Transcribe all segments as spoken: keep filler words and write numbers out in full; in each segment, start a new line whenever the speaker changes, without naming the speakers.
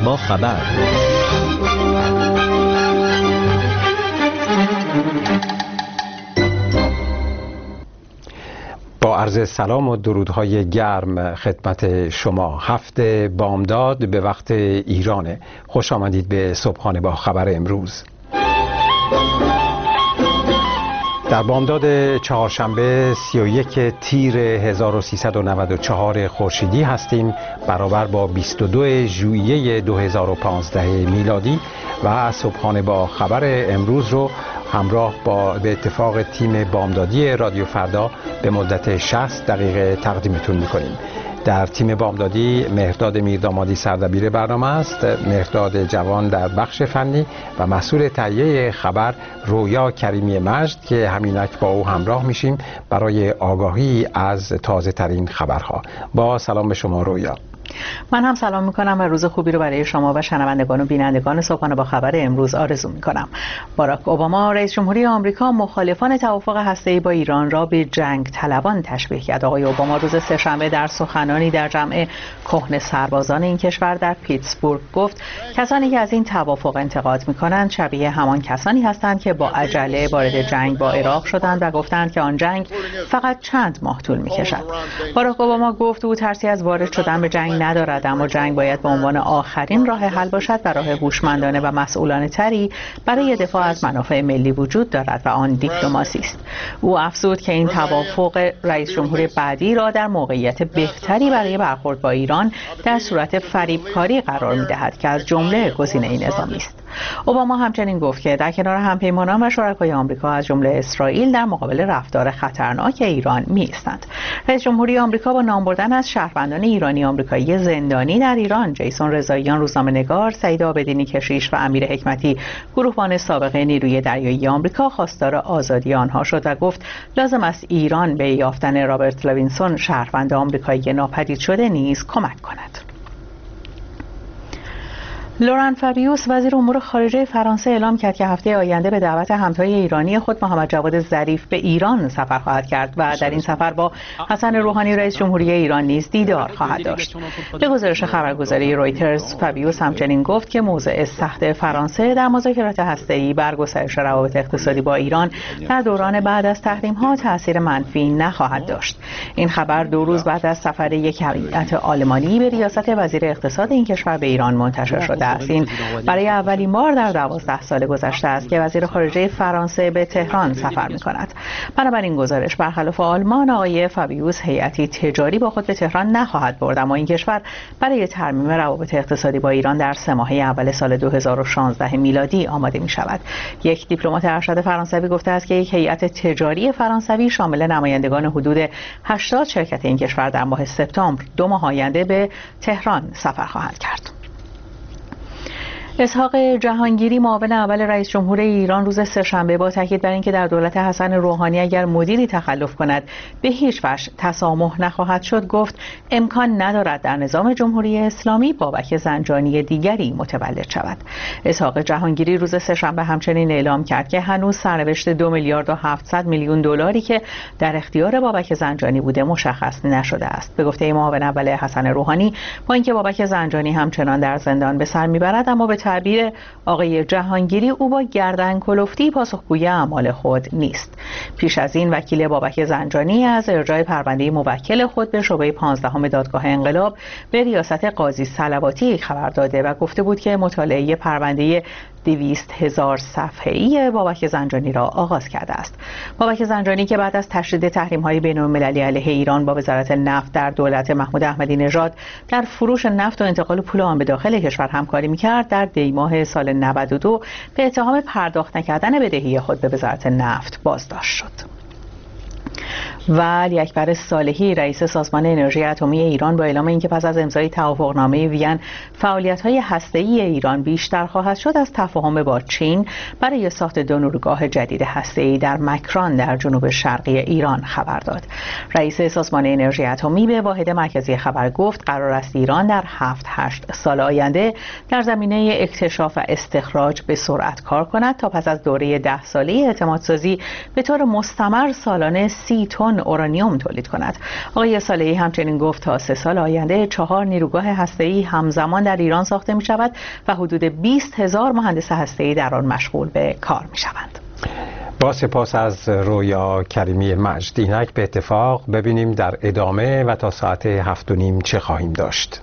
با خبر. با عرض سلام و درودهای گرم خدمت شما. هفته بامداد به وقت ایرانه. خوش آمدید به صبحانه با خبر امروز. در بامداد چهارشنبه سی و یک تیر هزار و سیصد و نود و چهار خورشیدی هستیم، برابر با بیست و دو ژوئیه دو هزار و پانزده میلادی، و صبحانه با خبر امروز رو همراه با به اتفاق تیم بامدادی رادیو فردا به مدت شصت دقیقه تقدیمتون میکنیم. در تیم بامدادی مهرداد میردامادی سردبیر برنامه است، مهرداد جوان در بخش فنی و مسئول تهیه خبر رویا کریمی مجد که همینک با او همراه میشیم برای آگاهی از تازه ترین خبرها. با سلام به شما رویا.
من هم سلام میکنم و روز خوبی رو برای شما و شنوندگان و بینندگان صبحانه با خبر امروز آرزو میکنم. باراک اوباما رئیس جمهوری آمریکا مخالفان توافق هسته‌ای با ایران را به جنگ طلبان تشبیه کرد. آقای اوباما روز سه‌شنبه در سخنانی در جمع کهنه سربازان این کشور در پیتسبورگ گفت کسانی که از این توافق انتقاد میکنند شبیه همان کسانی هستند که با عجله وارد جنگ با عراق شدند و گفتند که آن جنگ فقط چند ماه طول میکشد. باراک اوباما گفت او ترسی از وارد شدن به جنگ ندارد، اما جنگ باید به عنوان آخرین راه حل باشد و راه هوشمندانه و مسئولانه تری برای دفاع از منافع ملی وجود دارد و آن دیپلماسی است. او افزود که این توافق رئیس جمهور بعدی را در موقعیت بهتری برای برخورد با ایران در صورت فریبکاری قرار می‌دهد که از جمله گزینه نظامی است. اوباما همچنین گفت که در کنار همپیمانان و شرکای آمریکا از جمله اسرائیل در مقابل رفتار خطرناک ایران می‌ایستند. رئیس جمهوری آمریکا با نام بردن از شهروندان ایرانی آمریکایی زندانی در ایران، جیسون رضاییان روزنامه‌نگار، سعید عابدینی کشیش و امیر حکمتی گروهبان سابق نیروی دریایی آمریکا خواستار آزادی آنها شد و گفت لازم است ایران به یافتن رابرت لوینسون شهروند آمریکایی ناپدید شده نیز کمک کند. لوران فابیوس وزیر امور خارجه فرانسه اعلام کرد که هفته آینده به دعوت همتای ایرانی خود محمد جواد ظریف به ایران سفر خواهد کرد و در این سفر با حسن روحانی رئیس جمهوری ایران نیز دیدار خواهد داشت. به گزارش خبرگزاری رویترز، فابیوس همچنین گفت که موضع سخت فرانسه در مذاکرات هسته‌ای بر گسترش روابط اقتصادی با ایران در دوران بعد از تحریم‌ها تأثیر منفی نخواهد داشت. این خبر دو روز بعد از سفر یک هیئت آلمانی به ریاست وزیر اقتصاد این کشور به ایران منتشر شده. این برای اولین بار در دوازده سال گذشته است که وزیر خارجه فرانسه به تهران سفر می‌کند. بنابراین گزارش برخلاف آلمان، آقای فابیوس هیئتی تجاری با خود به تهران نخواهد برد، اما این کشور برای ترمیم روابط اقتصادی با ایران در سه ماهه اول سال دو هزار و شانزده میلادی آماده می‌شود. یک دیپلمات ارشد فرانسوی گفته است که یک هیئت تجاری فرانسوی شامل نمایندگان حدود هشتاد شرکت این کشور در ماه سپتامبر دو ماه آینده به تهران سفر خواهد کرد. اسحاق جهانگیری معاون اول رئیس جمهور ایران روز سه‌شنبه با تاکید بر اینکه در دولت حسن روحانی اگر مدیری تخلف کند به هیچ وجه تسامح نخواهد شد گفت امکان ندارد در نظام جمهوری اسلامی بابک زنجانی دیگری متولد شود. اسحاق جهانگیری روز سه‌شنبه همچنین اعلام کرد که هنوز سرنوشت دو میلیارد و هفتصد میلیون دلاری که در اختیار بابک زنجانی بوده مشخص نشده است. به گفته معاون اول حسن روحانی، با اینکه بابک زنجانی همچنان در زندان به سر میبرد، اما به تعبیر آقای جهانگیری او با گردن کلفتی پاسخگوی اعمال خود نیست. پیش از این وکیل بابک زنجانی از ارجاع پرونده موکل خود به شعبه پانزدهم دادگاه انقلاب به ریاست قاضی صلواتی خبر داده و گفته بود که مطالعه پرونده دویست هزار صفحه‌ای بابک زنجانی را آغاز کرده است. بابک زنجانی که بعد از تشدید تحریم‌های بین‌المللی علیه ایران با وزارت نفت در دولت محمود احمدی نژاد در فروش نفت و انتقال پول آن به داخل کشور همکاری می‌کرد، در دی ماه سال نود و دو به اتهام پرداخت نکردن بدهی خود به وزارت نفت بازداشت شد. و علی اکبر صالحی رئیس سازمان انرژی اتمی ایران با اعلام اینکه پس از امضای توافقنامه وین فعالیت‌های هسته‌ای ایران بیشتر خواهد شد، از تفاهم با چین برای ساخت دو نیروگاه جدید هسته‌ای در مکران در جنوب شرقی ایران خبر داد. رئیس سازمان انرژی اتمی به واحد مرکزی خبر گفت قرار است ایران در هفت هشت سال آینده در زمینه اکتشاف و استخراج به سرعت کار کند تا پس از دوره ده ساله اعتمادسازی به طور مستمر سالانه سی تن میلیون اورانیوم تولید کند. آقای صالحی همچنین گفت تا سه سال آینده چهار نیروگاه هسته‌ای همزمان در ایران ساخته می شود و حدود بیست هزار مهندس هسته‌ای در آن مشغول به کار می شوند.
با سپاس از رویا کریمی مجد. اینک به اتفاق ببینیم در ادامه و تا ساعت هفت و نیم چه خواهیم داشت.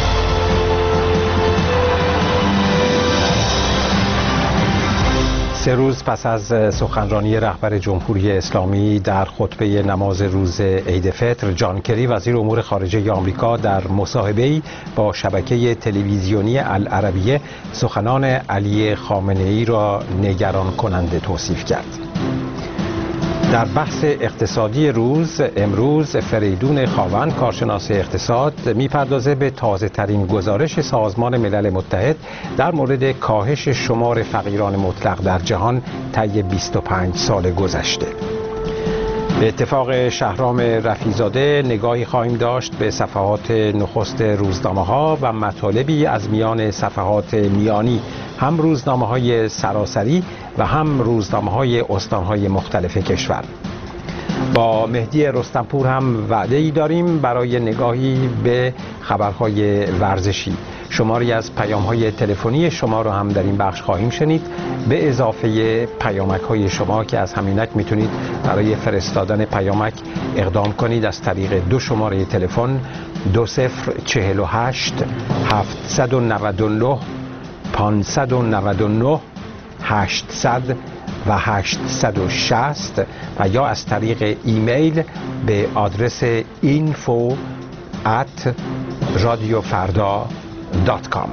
سه روز پس از سخنرانی رهبر جمهوری اسلامی در خطبه نماز روز عید فطر، جان کری وزیر امور خارجه آمریکا در مصاحبه‌ای با شبکه تلویزیونی العربیه سخنان علی خامنه‌ای را نگران کننده توصیف کرد. در بحث اقتصادی روز امروز فریدون خاوند کارشناس اقتصاد میپردازه به تازه ترین گزارش سازمان ملل متحد در مورد کاهش شمار فقیران مطلق در جهان طی بیست و پنج سال گذشته. به اتفاق شهرام رفیع‌زاده نگاهی خواهیم داشت به صفحات نخست روزنامه‌ها و مطالبی از میان صفحات میانی، هم روزنامه‌های سراسری و هم روزنامه‌های استان‌های مختلف کشور. با مهدی رستمپور هم وعده‌ای داریم برای نگاهی به خبرهای ورزشی. شماری از پیام‌های تلفنی شما رو هم در این بخش خواهیم شنید، به اضافه پیامک‌های شما که از همینک میتونید برای فرستادن پیامک اقدام کنید از طریق دو شماره تلفن دو صفر چهل و هشت هفتصد و نود و نه پانصد و نود و نه هشتصد و هشتصد و شصت و یا از طریق ایمیل به آدرس اینفو ات رادیوفردا دات کام.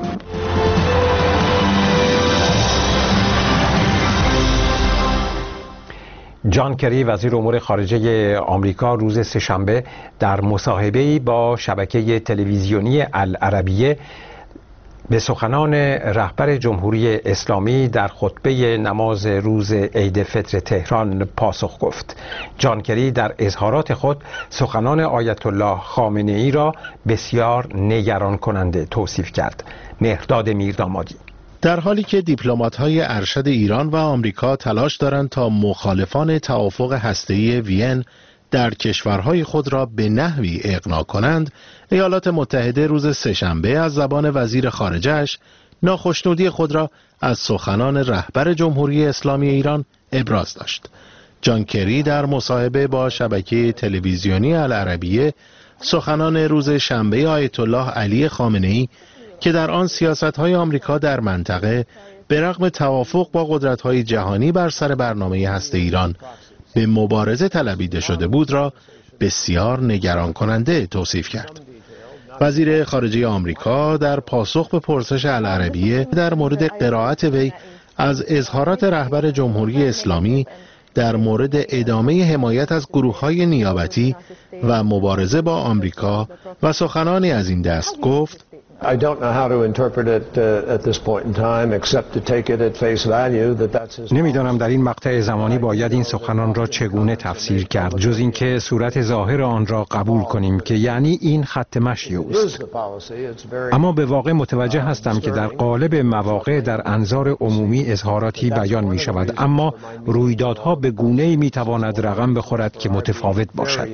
جان کری وزیر امور خارجه آمریکا روز سه‌شنبه در مصاحبه‌ای با شبکه تلویزیونی العربیه به سخنان رهبر جمهوری اسلامی در خطبه نماز روز عید فطر تهران پاسخ گفت. جان کری در اظهارات خود سخنان آیت الله خامنه‌ای را بسیار نگران کننده توصیف کرد. مهرداد میردامادی:
در حالی که دیپلمات‌های ارشد ایران و آمریکا تلاش دارند تا مخالفان توافق هسته‌ای وین در کشورهای خود را به نحوی اقناع کنند، ایالات متحده روز سه‌شنبه از زبان وزیر خارجه‌اش ناخشنودی خود را از سخنان رهبر جمهوری اسلامی ایران ابراز داشت. جان کری در مصاحبه با شبکه تلویزیونی العربیه سخنان روز شنبه آیت الله علی خامنه‌ای که در آن سیاست‌های آمریکا در منطقه به رغم توافق با قدرت‌های جهانی بر سر برنامه هسته ایران به مبارزه طلبیده شده بود را بسیار نگران کننده توصیف کرد. وزیر خارجه آمریکا در پاسخ به پرسش العربیه در مورد قرائت وی از اظهارات رهبر جمهوری اسلامی در مورد ادامه حمایت از گروه‌های نیابتی و مبارزه با آمریکا و سخنانی از این دست گفت:
I don't know how to interpret it uh, at this point in time except to take it at face value that that's his.
نمیدانم در این مقطع زمانی باید این سخنان را چگونه تفسیر کرد جز اینکه صورت ظاهر آن را قبول کنیم که یعنی این خط مشی اوست. اما به واقع متوجه هستم که در قالب مواقع در انظار عمومی اظهاراتی بیان می شود، اما رویدادها به گونه‌ای می تواند رقم بخورد که متفاوت باشد.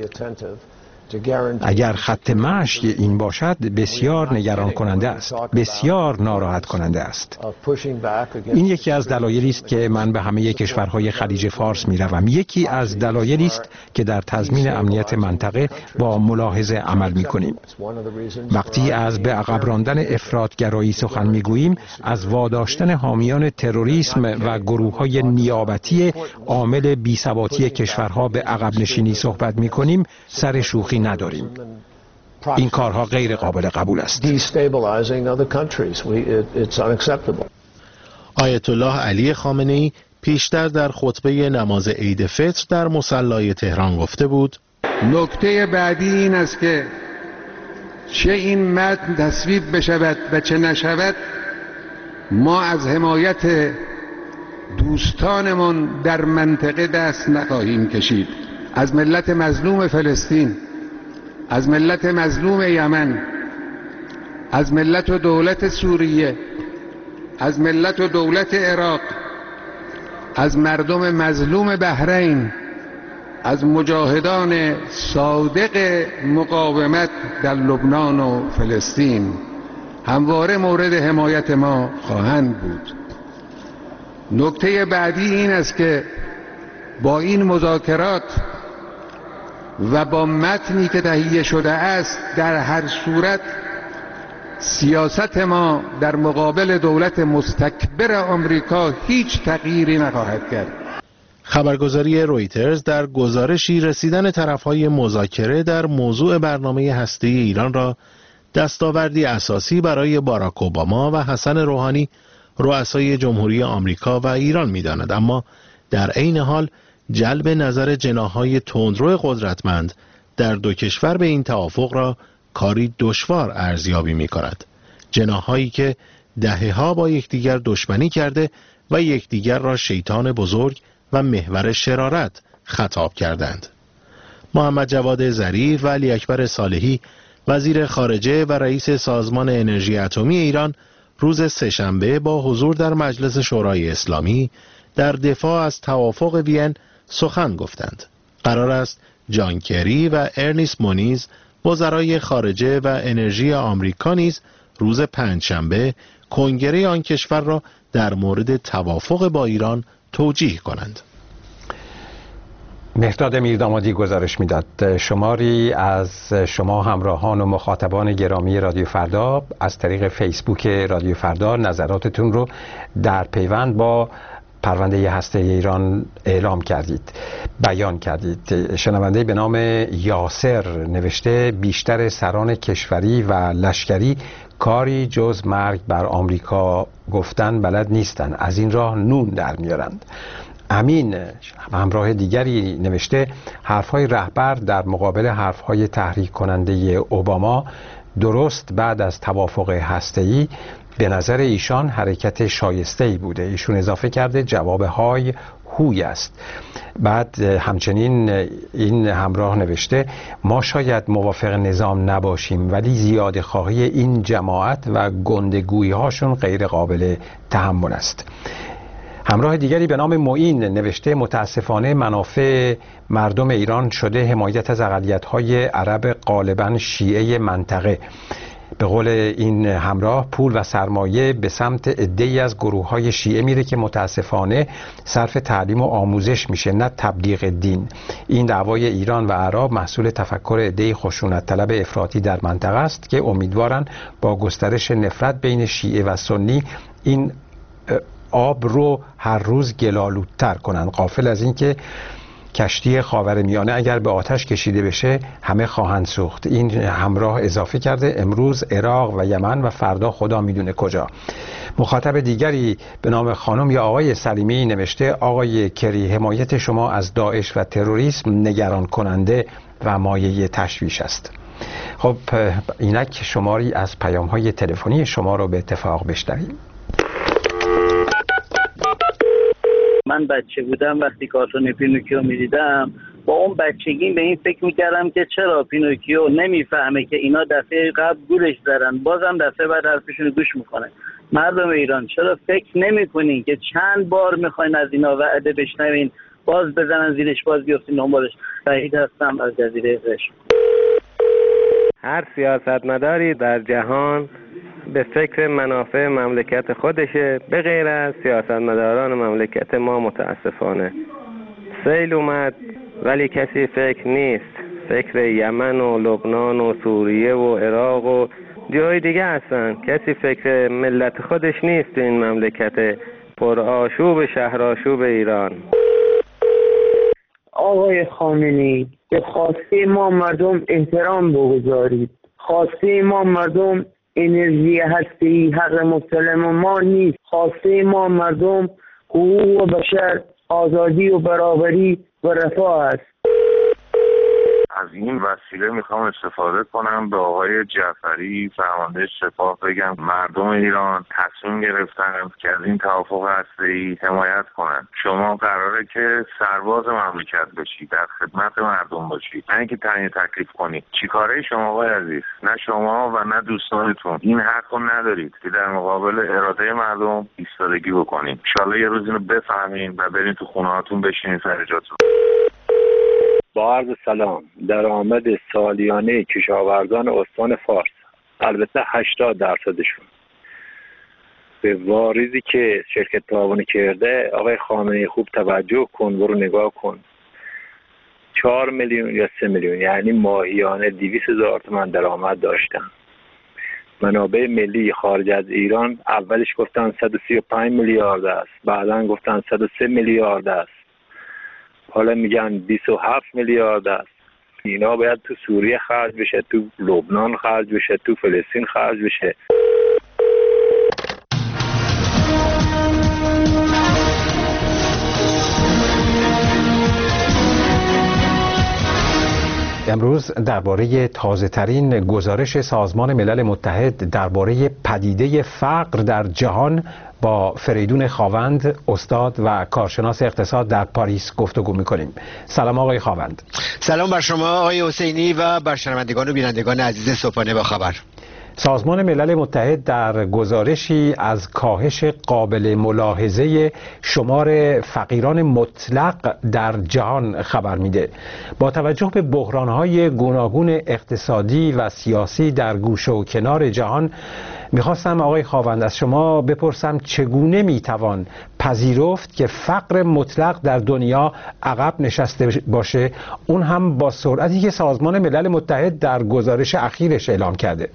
اگر خط مشی این باشد بسیار نگران کننده است، بسیار ناراحت کننده است. این یکی از دلایلی است که من به همه کشورهای خلیج فارس می روم. یکی از دلایلی است که در تضمین امنیت منطقه با ملاحظه عمل می کنیم. وقتی از به عقب راندن افراطگرایی سخن می گوییم، از واداشتن حامیان تروریسم و گروه‌های نیابتی عامل بی‌ثباتی کشورها به عقب نشینی صحبت می کنیم، سر شوخی نداریم. این کارها غیر قابل قبول است.
آیت الله علی خامنه‌ای پیشتر در خطبه نماز عید فطر در مصلی تهران گفته بود:
نکته بعدی این است که چه این متن تصویب بشود و چه نشود، ما از حمایت دوستانمان در منطقه دست نخواهیم کشید. از ملت مظلوم فلسطین، از ملت مظلوم یمن، از ملت و دولت سوریه، از ملت و دولت عراق، از مردم مظلوم بحرین از مجاهدان صادق مقاومت در لبنان و فلسطین همواره مورد حمایت ما خواهند بود. نکته بعدی این است که با این مذاکرات و با متنی که تهیه شده است در هر صورت سیاست ما در مقابل دولت مستکبر آمریکا هیچ تغییری نخواهد کرد.
خبرگزاری رویترز در گزارشی رسیدن طرفهای مذاکره در موضوع برنامه هسته‌ای ایران را دستاوردی اساسی برای باراک اوباما و حسن روحانی رؤسای جمهوری آمریکا و ایران می‌داند، اما در عین حال جلب نظر جناح‌های تندرو قدرتمند در دو کشور به این توافق را کاری دشوار ارزیابی می‌کند. جناح‌هایی که دهه‌ها با یکدیگر دشمنی کرده و یکدیگر را شیطان بزرگ و محور شرارت خطاب کردند. محمد جواد ظریف و علی اکبر صالحی وزیر خارجه و رئیس سازمان انرژی اتمی ایران روز سه‌شنبه با حضور در مجلس شورای اسلامی در دفاع از توافق وین سخن گفتند. قرار است جان کری و ارنیست مونیز وزرای خارجه و انرژی آمریکا نیز روز پنجشنبه کنگره آن کشور را در مورد توافق با ایران توجیه کنند.
مهرداد میردامادی گزارش میداد. شماری از شما همراهان و مخاطبان گرامی رادیو فردا از طریق فیسبوک رادیو فردا نظراتتون رو در پیوند با پرونده هسته ایران اعلام کردید، بیان کردید. شنونده به نام یاسر نوشته بیشتر سران کشوری و لشکری کاری جز مرگ بر آمریکا گفتن بلد نیستن، از این راه نون در میارند. امین همراه دیگری نوشته حرفهای رهبر در مقابل حرفهای تحریک کننده اوباما درست بعد از توافق هسته‌ای به نظر ایشان حرکت شایسته‌ای بوده. ایشون اضافه کرده جواب های هوی است. بعد همچنین این همراه نوشته ما شاید موافق نظام نباشیم ولی زیاده خواهی این جماعت و گندگویی هاشون غیر قابل تحمل است. همراه دیگری به نام معین نوشته متاسفانه منافع مردم ایران شده حمایت از اقلیت‌های عرب غالباً شیعه منطقه. به قول این همراه پول و سرمایه به سمت عده‌ای از گروه‌های شیعه میره که متاسفانه صرف تعلیم و آموزش میشه نه تبلیغ دین. این دعوای ایران و عرب محصول تفکر عده‌ای خشونت طلب افراطی در منطقه است که امیدوارن با گسترش نفرت بین شیعه و سنی این آب رو هر روز گلالودتر کنن، غافل از این که کشتی خاورمیانه اگر به آتش کشیده بشه همه خواهند سوخت. این همراه اضافه کرده امروز عراق و یمن و فردا خدا میدونه کجا. مخاطب دیگری به نام خانم یا آقای سلیمی نوشته آقای کری حمایت شما از داعش و تروریسم نگران کننده و مایه تشویش است. خب اینک شماری از پیام‌های تلفنی شما رو به اتفاق بشنویم.
من بچه بودم وقتی کارتون پینوکیو میدیدم با اون بچگیم به این فکر میکردم که چرا پینوکیو نمیفهمه که اینا دفعه قبل گولش زدن بازم دفعه بعد حرفشون گوش میکنه. مردم ایران چرا فکر نمیکنین که چند بار میخواین از اینا وعده بشنوین باز بزنن زیرش باز بیفتین دنبالش؟ شهید هستم از جزیره قشم.
هر سیاستمداری در جهان به فکر منافع مملکت خودشه به غیر از سیاستمداران مملکت ما. متاسفانه سیل اومد ولی کسی فکر نیست، فکر یمن و لبنان و سوریه و عراق و جای دیگه هستن. کسی فکر ملت خودش نیست تو این مملکت پر آشوب شهرآشوب ایران.
آقای خامنه‌ای به خواسته ما مردم احترام بگذارید. خواسته ما مردم انرژی هسته‌ای حق مسلم ما نیست. خواسته ما مردم حقوق و بشر، آزادی و برابری و رفاه است.
از این وسیله میخوام استفاده کنم به آقای جعفری فرمانده سپاه بگم مردم ایران تصمیم گرفتن که از این توافق هسته‌ای حمایت کنن. شما قراره که سرباز مملکت باشی، در خدمت مردم باشی، نه اینکه تعیین تکلیف کنی. چیکاره شما آقای عزیز؟ نه شما و نه دوستانتون این حقو ندارید که در مقابل اراده مردم ایستادگی بکنید. ان شاءالله یه روز اینو بفهمین و برین تو خونه‌هاتون بشینین سر جاتون.
با عرض سلام، درآمد سالیانه کشاورزان استان فارس، البته هشتاد درصدشون به واریزی که شرکت تعاونی کرده، آقای خامنه‌ای خوب توجه کن، برو نگاه کن، چهار میلیون یا سه میلیون، یعنی ماهیانه دویست هزار تومان درآمد داشتن. منابع ملی خارج از ایران اولش گفتن صد و سی و پنج میلیارد است، بعدا گفتن صد و سه میلیارد است، حالا میگن بیست و هفت میلیارد است. اینا باید تو سوریه خرج بشه، تو لبنان خرج بشه، تو فلسطین خرج بشه.
امروز درباره تازه‌ترین گزارش سازمان ملل متحد درباره پدیده فقر در جهان با فریدون خاوند، استاد و کارشناس اقتصاد در پاریس گفتگو می‌کنیم. سلام آقای خاوند.
سلام بر شما آقای حسینی و بر شنوندگان و بینندگان عزیز صبحانه با خبر.
سازمان ملل متحد در گزارشی از کاهش قابل ملاحظه شمار فقیران مطلق در جهان خبر میده. با توجه به بحران‌های گوناگون اقتصادی و سیاسی در گوشه و کنار جهان، میخواستم آقای خاوند از شما بپرسم چگونه میتوان پذیرفت که فقر مطلق در دنیا عقب نشسته باشه، اون هم با سرعتی که سازمان ملل متحد در گزارش اخیرش اعلام کرده؟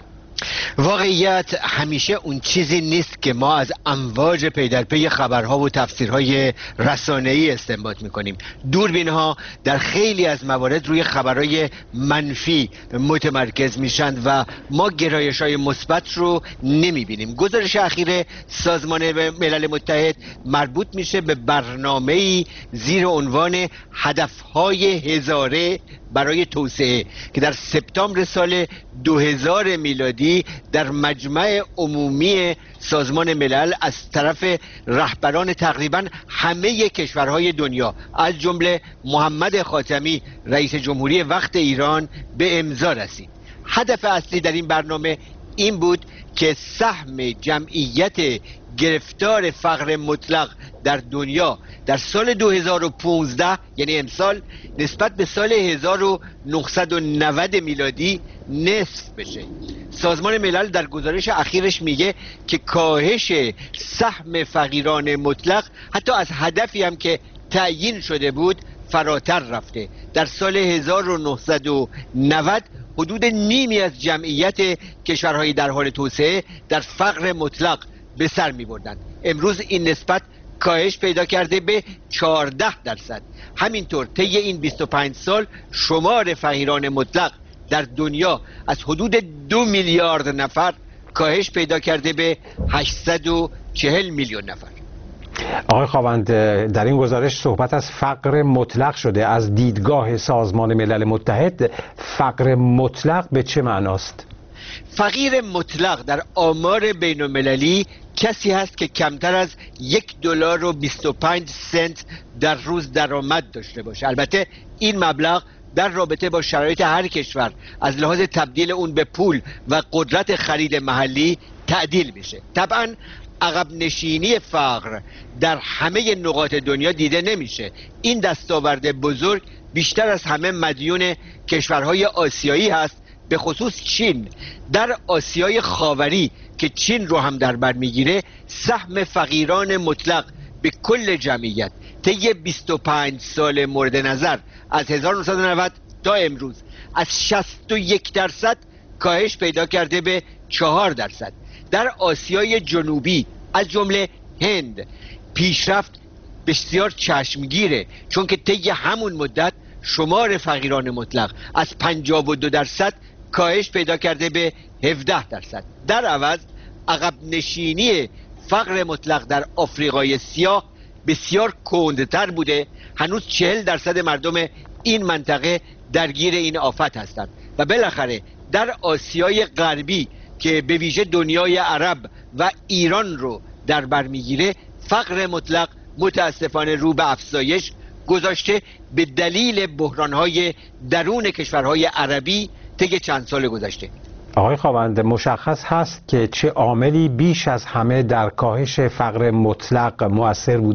واقعیت همیشه اون چیزی نیست که ما از امواج پی در پی خبرها و تفسیرهای رسانه‌ای استنباط می‌کنیم. دوربین‌ها در خیلی از موارد روی خبرهای منفی متمرکز میشن و ما گرایش‌های مثبت رو نمی‌بینیم. گزارش اخیر سازمان ملل متحد مربوط میشه به برنامه‌ای زیر عنوان هدف‌های هزاره برای توسعه که در سپتامبر سال دو هزار میلادی در مجمع عمومی سازمان ملل از طرف رهبران تقریبا همه کشورهای دنیا از جمله محمد خاتمی رئیس جمهوری وقت ایران به امضا رسید. هدف اصلی در این برنامه این بود که سهم جمعیت گرفتار فقر مطلق در دنیا در سال دو هزار و پانزده یعنی امسال نسبت به سال هزار و نهصد و نود میلادی نصف بشه. سازمان ملل در گزارش اخیرش میگه که کاهش سهم فقیران مطلق حتی از هدفی هم که تعیین شده بود فراتر رفته. در سال هزار و نهصد و نود حدود نیمی از جمعیت کشورهای در حال توسعه در فقر مطلق به سر می بردن. امروز این نسبت کاهش پیدا کرده به چهارده درصد. همینطور طی این بیست و پنج سال شمار فقیران مطلق در دنیا از حدود دو میلیارد نفر کاهش پیدا کرده به هشتصد و چهل میلیون نفر.
آقای خاوند، در این گزارش صحبت از فقر مطلق شده. از دیدگاه سازمان ملل متحد فقر مطلق به چه معناست؟
فقیر مطلق در آمار بین المللی کسی هست که کمتر از یک دلار و بیست و پنج سنت در روز درآمد داشته باشه. البته این مبلغ در رابطه با شرایط هر کشور از لحاظ تبدیل اون به پول و قدرت خرید محلی تعدیل میشه. طبعا عقب نشینی فقر در همه نقاط دنیا دیده نمیشه. این دستاورد بزرگ بیشتر از همه مدیون کشورهای آسیایی هست، به خصوص چین. در آسیای خاوری که چین رو هم در بر میگیره، سهم فقیران مطلق به کل جمعیت طی بیست و پنج سال مورد نظر از هزار و نهصد و نود تا امروز از شصت و یک درصد کاهش پیدا کرده به چهار درصد. در آسیای جنوبی از جمله هند پیشرفت بسیار چشمگیره، چون که طی همون مدت شمار فقیران مطلق از پنجاه و دو درصد کاهش پیدا کرده به هفده درصد. در عوض عقب نشینی فقر مطلق در آفریقای سیاه بسیار کندتر بوده. هنوز چهل درصد مردم این منطقه درگیر این آفت هستند و بالاخره در آسیای غربی که به ویژه دنیای عرب و ایران رو در بر میگیره، فقر مطلق متاسفانه رو به افزایش گذاشته به دلیل بحران‌های درون کشورهای عربی طی چند سال گذشته.
آقای خاوند، مشخص هست که چه عاملی بیش از همه در کاهش فقر مطلق مؤثر بوده؟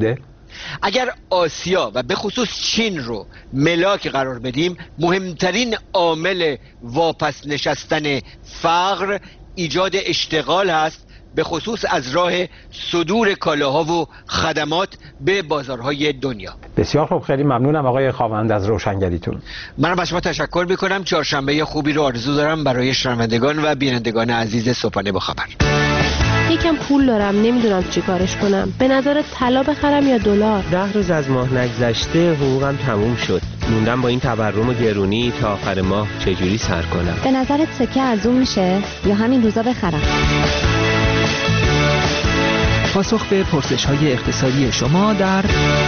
اگر آسیا و به خصوص چین رو ملاک قرار بدیم، مهمترین عامل واپس نشستن فقر ایجاد اشتغال هست، به خصوص از راه صدور کالاها و خدمات به بازارهای دنیا.
بسیار خوب، خیلی ممنونم آقای خاوند از روشنگریتون.
منم از شما تشکر میکنم. چهارشنبه خوبی رو آرزو دارم برای شنوندگان و بینندگان عزیز صبحانه با خبر.
یکم پول دارم، نمیدونم چی کارش کنم. به نظرت طلا بخرم یا دلار؟
ده روز از ماه نگذشته حقوقم تموم شد. موندم با این تورم و گرونی تا آخر ماه چجوری سر کنم.
به نظرت سکه ارزون میشه یا همین روزا بخرم؟
پاسخ به پرسش‌های اقتصادی شما در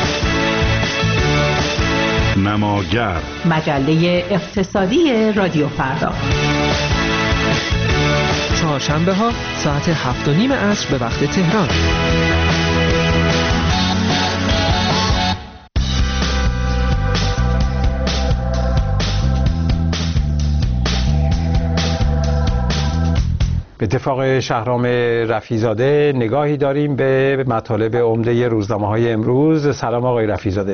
نماگر،
مجله اقتصادی رادیو فردا،
چهارشنبه ها ساعت هفت و نیم عصر به وقت تهران.
به اتفاق شهرام رفیع‌زاده نگاهی داریم به مطالب عمده روزنامه‌های امروز. سلام آقای رفیع‌زاده.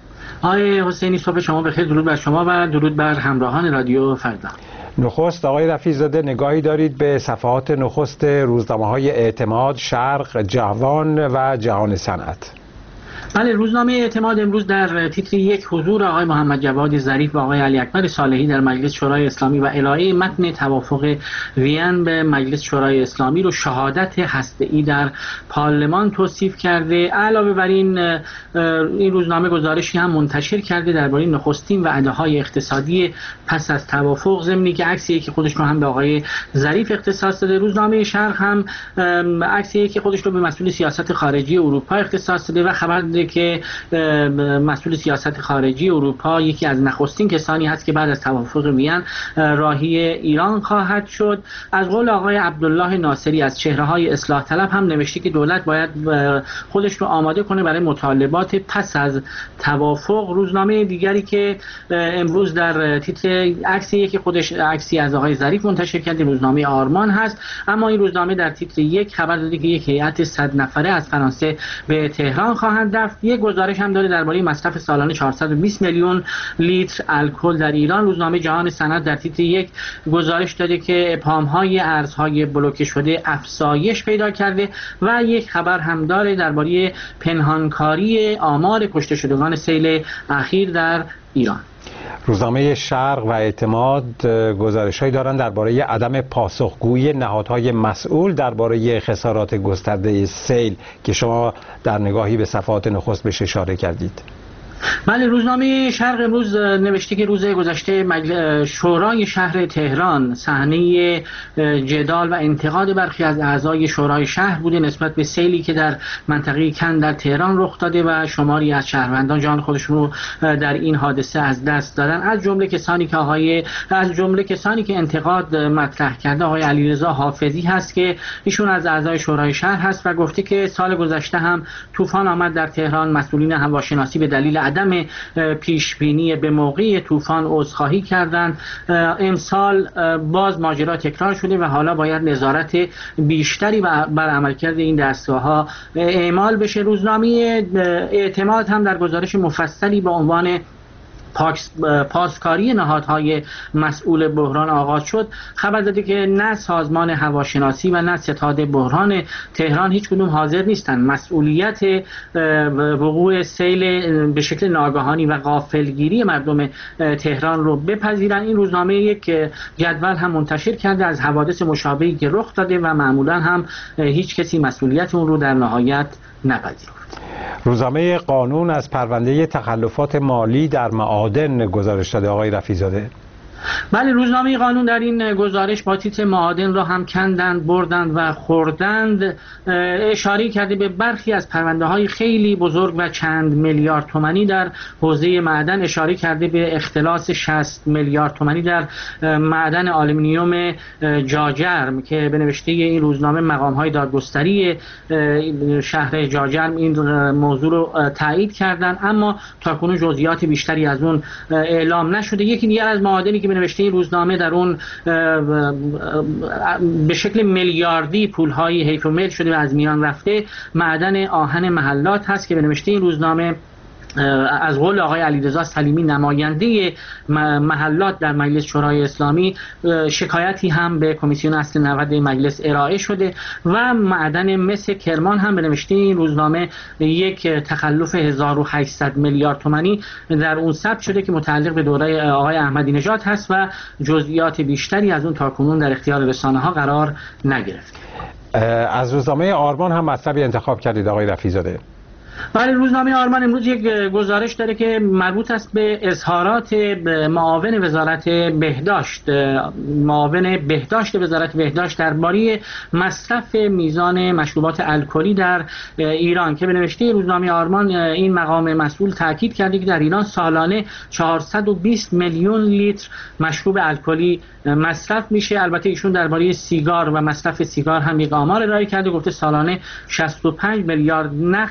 آقای حسینی، صبح شما بخیر. درود بر شما و درود بر همراهان رادیو فردا.
نخست آقای رفیع‌زاده نگاهی دارید به صفحات نخست روزنامه‌های اعتماد، شرق، جوان و جهان صنعت.
بله، روزنامه اعتماد امروز در تیتر یک حضور آقای محمد جواد ظریف و آقای علی اکبر صالحی در مجلس شورای اسلامی و ارائه متن توافق وین به مجلس شورای اسلامی رو شهادت هسته‌ای در پارلمان توصیف کرده. علاوه بر این این روزنامه گزارشی هم منتشر کرده درباره نخستین وعده‌های اقتصادی پس از توافق، ضمنی که عکسی که خودش رو هم به آقای ظریف اختصاص داده. روزنامه شرق هم عکسی که خودش رو به مسئول سیاست خارجی اروپا اختصاص داده و خبر داده که مسئول سیاست خارجی اروپا یکی از نخستین کسانی هست که بعد از توافق وین راهی ایران خواهد شد. از قول آقای عبدالله ناصری از چهره‌های اصلاح طلب هم نوشته که دولت باید خودش رو آماده کنه برای مطالبات پس از توافق. روزنامه دیگری که امروز در تیتر عکسی که خودش عکسی از آقای ظریف منتشر کرده روزنامه آرمان هست، اما این روزنامه در تیتر یک خبر داده که یک هیئت صد نفره از فرانسه به تهران خواهند رفت. یک گزارش هم داره درباره مصرف سالانه چهارصد و بیست میلیون لیتر الکل در ایران. روزنامه جهان صنعت در تیتر یک گزارش داده که ابهام‌های ارزهای بلوکه شده افزایش پیدا کرده و یک خبر هم داره درباره پنهانکاری آمار کشته شدگان سیل اخیر در ایران.
روزنامه شرق و اعتماد گزارش‌هایی دارند درباره عدم پاسخگویی نهادهای مسئول درباره خسارات گسترده سیل که شما در نگاهی به صفحات نخست بهش اشاره کردید.
بله، روزنامه شرق امروز نوشته که روز گذشته مجل... شورای شهر تهران صحنه جدال و انتقاد برخی از اعضای شورای شهر بوده نسبت به سیلی که در منطقه کند در تهران رخ داده و شماری از شهروندان جان خودشون رو در این حادثه از دست دادن. از جمله کسانی که آقای از جمله کسانی که انتقاد مطرح کرده آقای علیرضا حافظی هست که ایشون از اعضای شورای شهر هست و گفته که سال گذشته هم طوفان آمد در تهران، مسئولین هواشناسی به دلیل عدم پیش بینی به موقع طوفان عذرخواهی کردند. امسال باز ماجرا تکرار شده و حالا باید نظارت بیشتری بر عملکرد این دستگاه‌ها اعمال بشه. روزنامه اعتماد هم در گزارش مفصلی با عنوان پاسکاری نهادهای مسئول بحران آغاز شد خبر داده که نه سازمان هواشناسی و نه ستاد بحران تهران هیچ کدوم حاضر نیستند مسئولیت وقوع سیل به شکل ناگهانی و غافلگیری مردم تهران رو بپذیرن. این روزنامه یک جدول هم منتشر کرده از حوادث مشابهی که رخ داده و معمولا هم هیچ کسی مسئولیت اون رو در نهایت نپذیرفت.
روزنامه قانون از پرونده تخلفات مالی در معادن گزارش داده آقای رفیع‌زاده.
بله، روزنامه قانون در این گزارش با تیتر معادن را هم کندند، بردند و خوردند اشاره کرده به برخی از پرونده های خیلی بزرگ و چند میلیارد تومانی در حوزه معدن. اشاره کرده به اختلاس شصت میلیارد تومانی در معدن آلومینیوم جاجرم که به نوشته این روزنامه مقام های دادگستری شهر جاجرم این موضوع رو تایید کردند، اما تاکنون جزئیات بیشتری از اون اعلام نشده. یکی دیگر از معادنی که به نوشته روزنامه در اون به شکل میلیاردی پول‌های حیف و میل شده و از میان رفته معدن آهن محلات هست که به نوشته این روزنامه از قول آقای علیرضا سلیمی نماینده محلات در مجلس شورای اسلامی شکایتی هم به کمیسیون اصل نود مجلس ارائه شده و معدن مس کرمان هم به نوشته این روزنامه یک تخلف هزار و هشتصد میلیارد تومانی در اون ثبت شده که متعلق به دوره آقای احمدی نژاد هست و جزئیات بیشتری از اون تاکنون در اختیار رسانه‌ها قرار نگرفت.
از روزنامه آرمان هم مطلبی انتخاب کردید آقای رفیع‌زاده؟
بله، روزنامه آرمان امروز یک گزارش داره که مربوط است به اظهارات معاون وزارت بهداشت معاون بهداشت وزارت بهداشت درباره مصرف میزان مشروبات الکلی در ایران که به نوشته روزنامه آرمان این مقام مسئول تاکید کرده که در ایران سالانه چهارصد و بیست میلیون لیتر مشروب الکلی مصرف میشه. البته ایشون درباره سیگار و مصرف سیگار هم یک آمار ارائه کرده، گفته سالانه شصت و پنج میلیارد نخ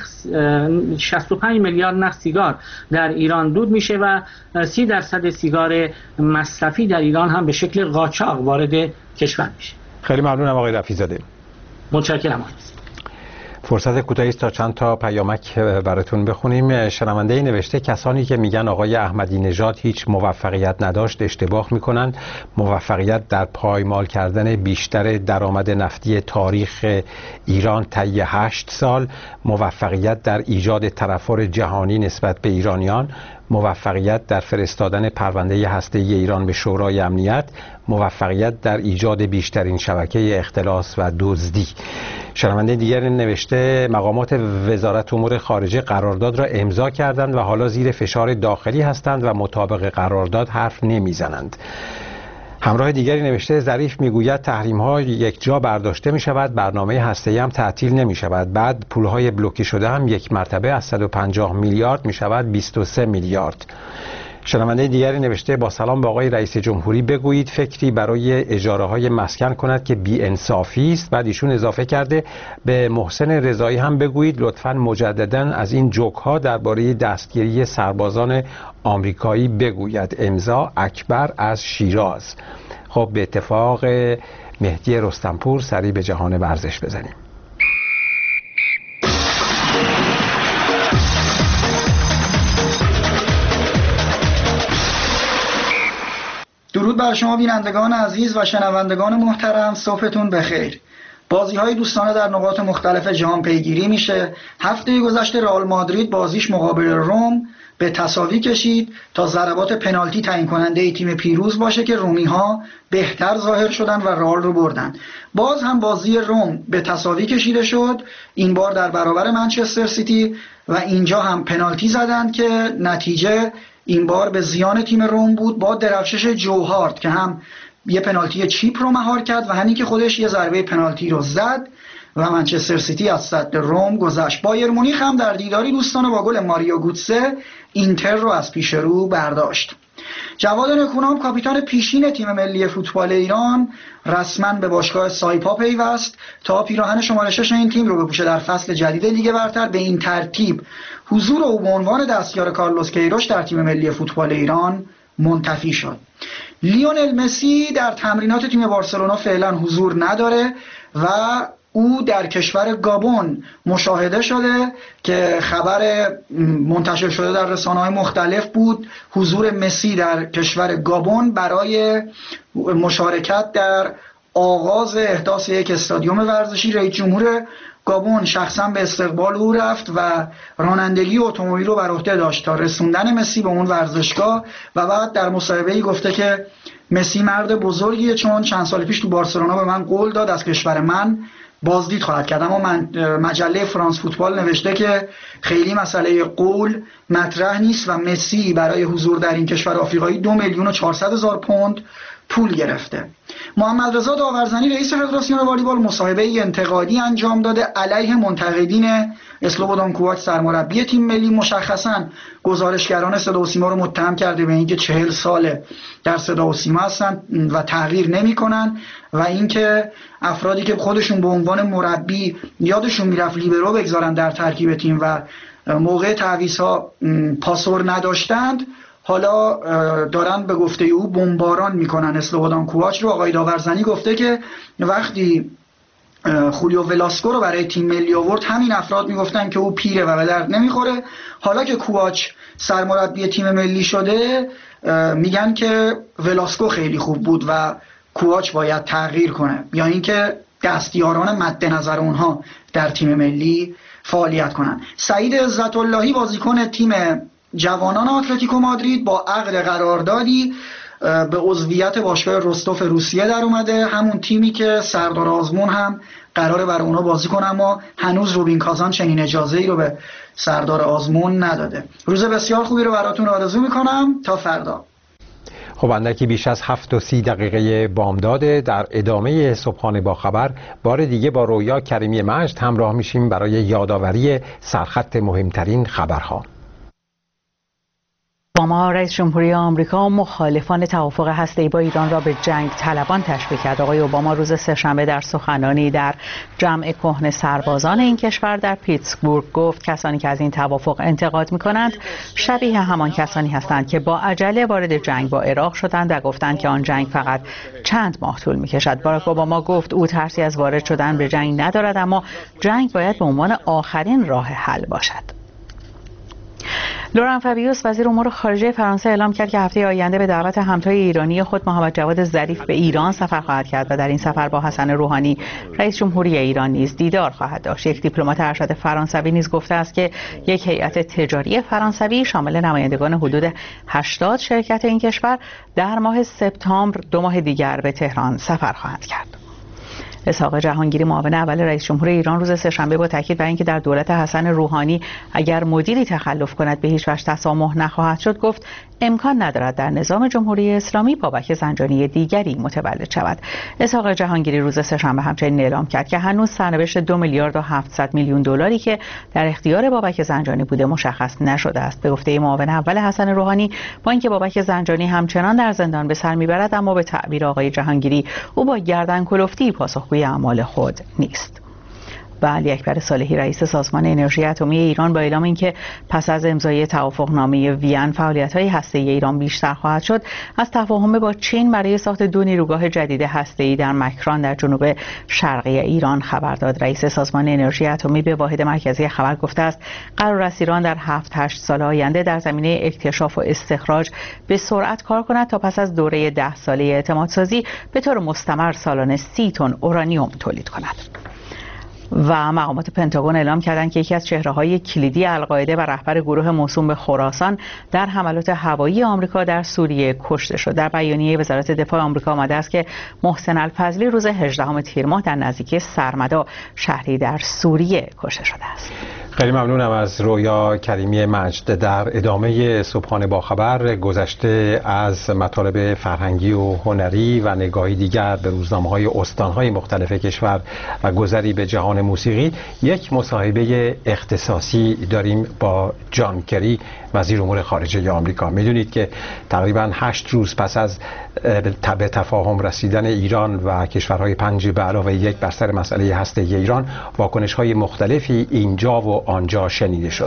شصت و پنج میلیارد نخ سیگار در ایران دود میشه و سی درصد سیگار مصرفی در ایران هم به شکل قاچاق وارد کشور میشه.
خیلی ممنونم آقای رفیع‌زاده.
متشکرم.
فرصت کوتاهی است تا چند تا پیامک براتون بخونیم. شنونده نوشته کسانی که میگن آقای احمدی نژاد هیچ موفقیت نداشت اشتباه میکنن. موفقیت در پایمال کردن بیشتر درآمد نفتی تاریخ ایران طی هشت سال، موفقیت در ایجاد ترفر جهانی نسبت به ایرانیان، موفقیت در فرستادن پرونده هسته‌ای ایران به شورای امنیت، موفقیت در ایجاد بیشترین شبکه اختلاس و دزدی. شنونده دیگر نوشته مقامات وزارت امور خارجه قرارداد را امضا کردند و حالا زیر فشار داخلی هستند و مطابق قرارداد حرف نمیزنند. همراه دیگری نوشته ظریف میگوید تحریم ها یک جا برداشته می شود، برنامه هسته‌ای هم تعطیل نمی شود، بعد پول های بلوکه شده هم یک مرتبه از صد و پنجاه میلیارد می شود بیست و سه میلیارد. شنونده دیگری نوشته با سلام به آقای رئیس جمهوری بگویید فکری برای اجاره های مسکن کند که بی انصافی است. بعد ایشون اضافه کرده به محسن رضایی هم بگویید لطفاً مجدداً از این جوک ها درباره دستگیری سربازان آمریکایی بگوید. امضا اکبر از شیراز. خب به اتفاق مهدی رستمپور سری به جهان ورزش بزنیم.
درود بر شما بینندگان عزیز و شنوندگان محترم، صبحتون بخیر. بازی های دوستانه در نقاط مختلف جهان پیگیری میشه. هفته گذشته رئال مادرید بازیش مقابل روم به تساوی کشید تا ضربات پنالتی تعیین کننده ای تیم پیروز باشه که رومی ها بهتر ظاهر شدن و رئال رو بردن. باز هم بازی روم به تساوی کشیده شد، این بار در برابر منچستر سیتی و اینجا هم پنالتی زدند که نتیجه این بار به زیان تیم روم بود با درفشش جو هارت که هم یه پنالتی چیپ رو مهار کرد و همین که خودش یه ضربه پنالتی رو زد و منچستر سیتی از سد روم گذشت. بایر مونیخ هم در دیداری دوستانه با گل ماریو گوتسه اینتر رو از پیش رو برداشت. جواد نکونام کاپیتان پیشین تیم ملی فوتبال ایران رسما به باشگاه سایپا پیوست تا پیراهن شماره شش این تیم رو بپوشه در فصل جدید لیگ برتر. به این ترتیب حضور او به عنوان دستیار کارلوس کیروش در تیم ملی فوتبال ایران منتفی شد. لیونل مسی در تمرینات تیم بارسلونا فعلا حضور نداره و او در کشور گابون مشاهده شده که خبر منتشر شده در رسانه‌های مختلف بود حضور مسی در کشور گابون برای مشارکت در آغاز احداث یک استادیوم ورزشی. رئیس جمهور گابون شخصا به استقبال او رفت و رانندگی اتومبیل رو بر عهده داشت تا رسوندن مسی به اون ورزشگاه و بعد در مصاحبه‌ای گفته که مسی مرد بزرگیه چون چند سال پیش تو بارسلونا به من قول داد از کشور من بازدید خواهد کرد. اما من مجله فرانس فوتبال نوشته که خیلی مسئله قول مطرح نیست و مسی برای حضور در این کشور آفریقایی دو میلیون و چهارصد هزار پوند پول گرفته. محمد رضا داورزنی رئیس فدراسیون والیبال مصاحبه انتقادی انجام داده علیه منتقدین اسلوبودان کوواچ سرمربی تیم ملی. مشخصا گزارشگران صدا و سیما رو متهم کرده به اینکه چهل ساله در صدا و سیما هستن و تغییر نمی‌کنن و اینکه افرادی که خودشون به عنوان مربی یادشون میرفت لیبرو بگذارن در ترکیب تیم و موقع تعویض‌ها پاسور نداشتند حالا دارن به گفته او بمباران میکنن اسلوبادان کوواچ رو. آقای داورزنی گفته که وقتی خولیو ولاسکو رو برای تیم ملی آورد همین افراد میگفتن که او پیره و به درد نمیخوره. حالا که کوواچ سرمربی تیم ملی شده میگن که ولاسکو خیلی خوب بود و کوواچ باید تغییر کنه یا اینکه دستیاران مد نظر اونها در تیم ملی فعالیت کنن. سعید عزت اللهی بازیکن تیم جوانان اتلتیکو مادرید با عقد قراردادی به عضویت باشگاه رستوف روسیه در اومده، همون تیمی که سردار آزمون هم قراره برای اونها بازی کنه، اما هنوز روبین کازان چنین اجازه ای رو به سردار آزمون نداده. روز بسیار خوبی رو براتون آرزو میکنم تا فردا.
خب اندکی بیش از هفت و سی دقیقه بامداد در ادامه صبحانه با خبر بار دیگه با رویا کریمی مجد همراه میشیم برای یادآوری سرخط مهمترین خبرها.
اوباما رئیس جمهوری آمریکا مخالفان توافق هسته‌ای با ایران را به جنگ طلبان تشبیه کرد. آقای اوباما روز سه‌شنبه در سخنرانی در جمع کهنه سربازان این کشور در پیتسبورگ گفت کسانی که از این توافق انتقاد می‌کنند شبیه همان کسانی هستند که با عجله وارد جنگ با عراق شدند و گفتند که آن جنگ فقط چند ماه طول می‌کشد. باراک اوباما گفت او ترسی از وارد شدن به جنگ ندارد، اما جنگ باید به عنوان آخرین راه حل باشد. لوران فابیوس وزیر امور خارجه فرانسه اعلام کرد که هفته آینده به دعوت همتای ایرانی خود محمد جواد ظریف به ایران سفر خواهد کرد و در این سفر با حسن روحانی رئیس جمهوری ایران نیز دیدار خواهد داشت. یک دیپلمات ارشد فرانسوی نیز گفته است که یک هیئت تجاری فرانسوی شامل نمایندگان حدود هشتاد شرکت این کشور در ماه سپتامبر دو ماه دیگر به تهران سفر خواهند کرد. اسحاق جهانگیری معاون اول رئیس جمهور ایران روز سه‌شنبه با تاکید بر اینکه در دولت حسن روحانی اگر مدیری تخلف کند به هیچ وجه تسامح نخواهد شد گفت امکان ندارد در نظام جمهوری اسلامی بابک زنجانی دیگری متولد شود. اسحاق جهانگیری روز سه‌شنبه همچنین اعلام کرد که هنوز سرنوشت دو میلیارد و هفتصد میلیون دلاری که در اختیار بابک زنجانی بوده مشخص نشده است. به گفته معاون اول حسن روحانی با اینکه بابک زنجانی همچنان در زندان به سر میبرد، اما به تعبیر آقای جهانگیری او با گردن کلفتی پاسخگوی اعمال خود نیست. و علی اکبر صالحی رئیس سازمان انرژی اتمی ایران با اعلام اینکه پس از امضای توافقنامه وین فعالیت‌های هسته‌ای ایران بیشتر خواهد شد، از تفاهم با چین برای ساخت دو نیروگاه جدید هسته‌ای در مکران در جنوب شرقی ایران خبر داد. رئیس سازمان انرژی اتمی به واحد مرکزی خبر گفته است قرار است ایران در هفت هشت سال آینده در زمینه اکتشاف و استخراج به سرعت کار کند تا پس از دوره ده ساله اعتمادسازی به طور مستمر سالانه سی تن اورانیوم تولید کند. و مقامات پنتاگون اعلام کردند که یکی از چهره‌های کلیدی القاعده و رهبر گروه موسوم به خراسان در حملات هوایی آمریکا در سوریه کشته شد. در بیانیه وزارت دفاع آمریکا آمده است که محسن الفضلی روز هجدهم تیر ماه در نزدیکی سرمدا شهری در سوریه کشته شده است.
خیلی ممنونم از رویا کریمی مجد. در ادامه صبحانه با خبر گذشته از مطالب فرهنگی و هنری و نگاهی دیگر به روزنامه‌های استان‌های مختلف کشور و گذری به جهان موسیقی، یک مصاحبه اختصاصی داریم با جان کری وزیر امور خارجه آمریکا. میدونید که تقریباً هشت روز پس از به تفاهم رسیدن ایران و کشورهای پنج به علاوه یک بر سر مسئله هسته‌ای ایران، واکنش‌های مختلفی اینجا و آنجا شنیده شد.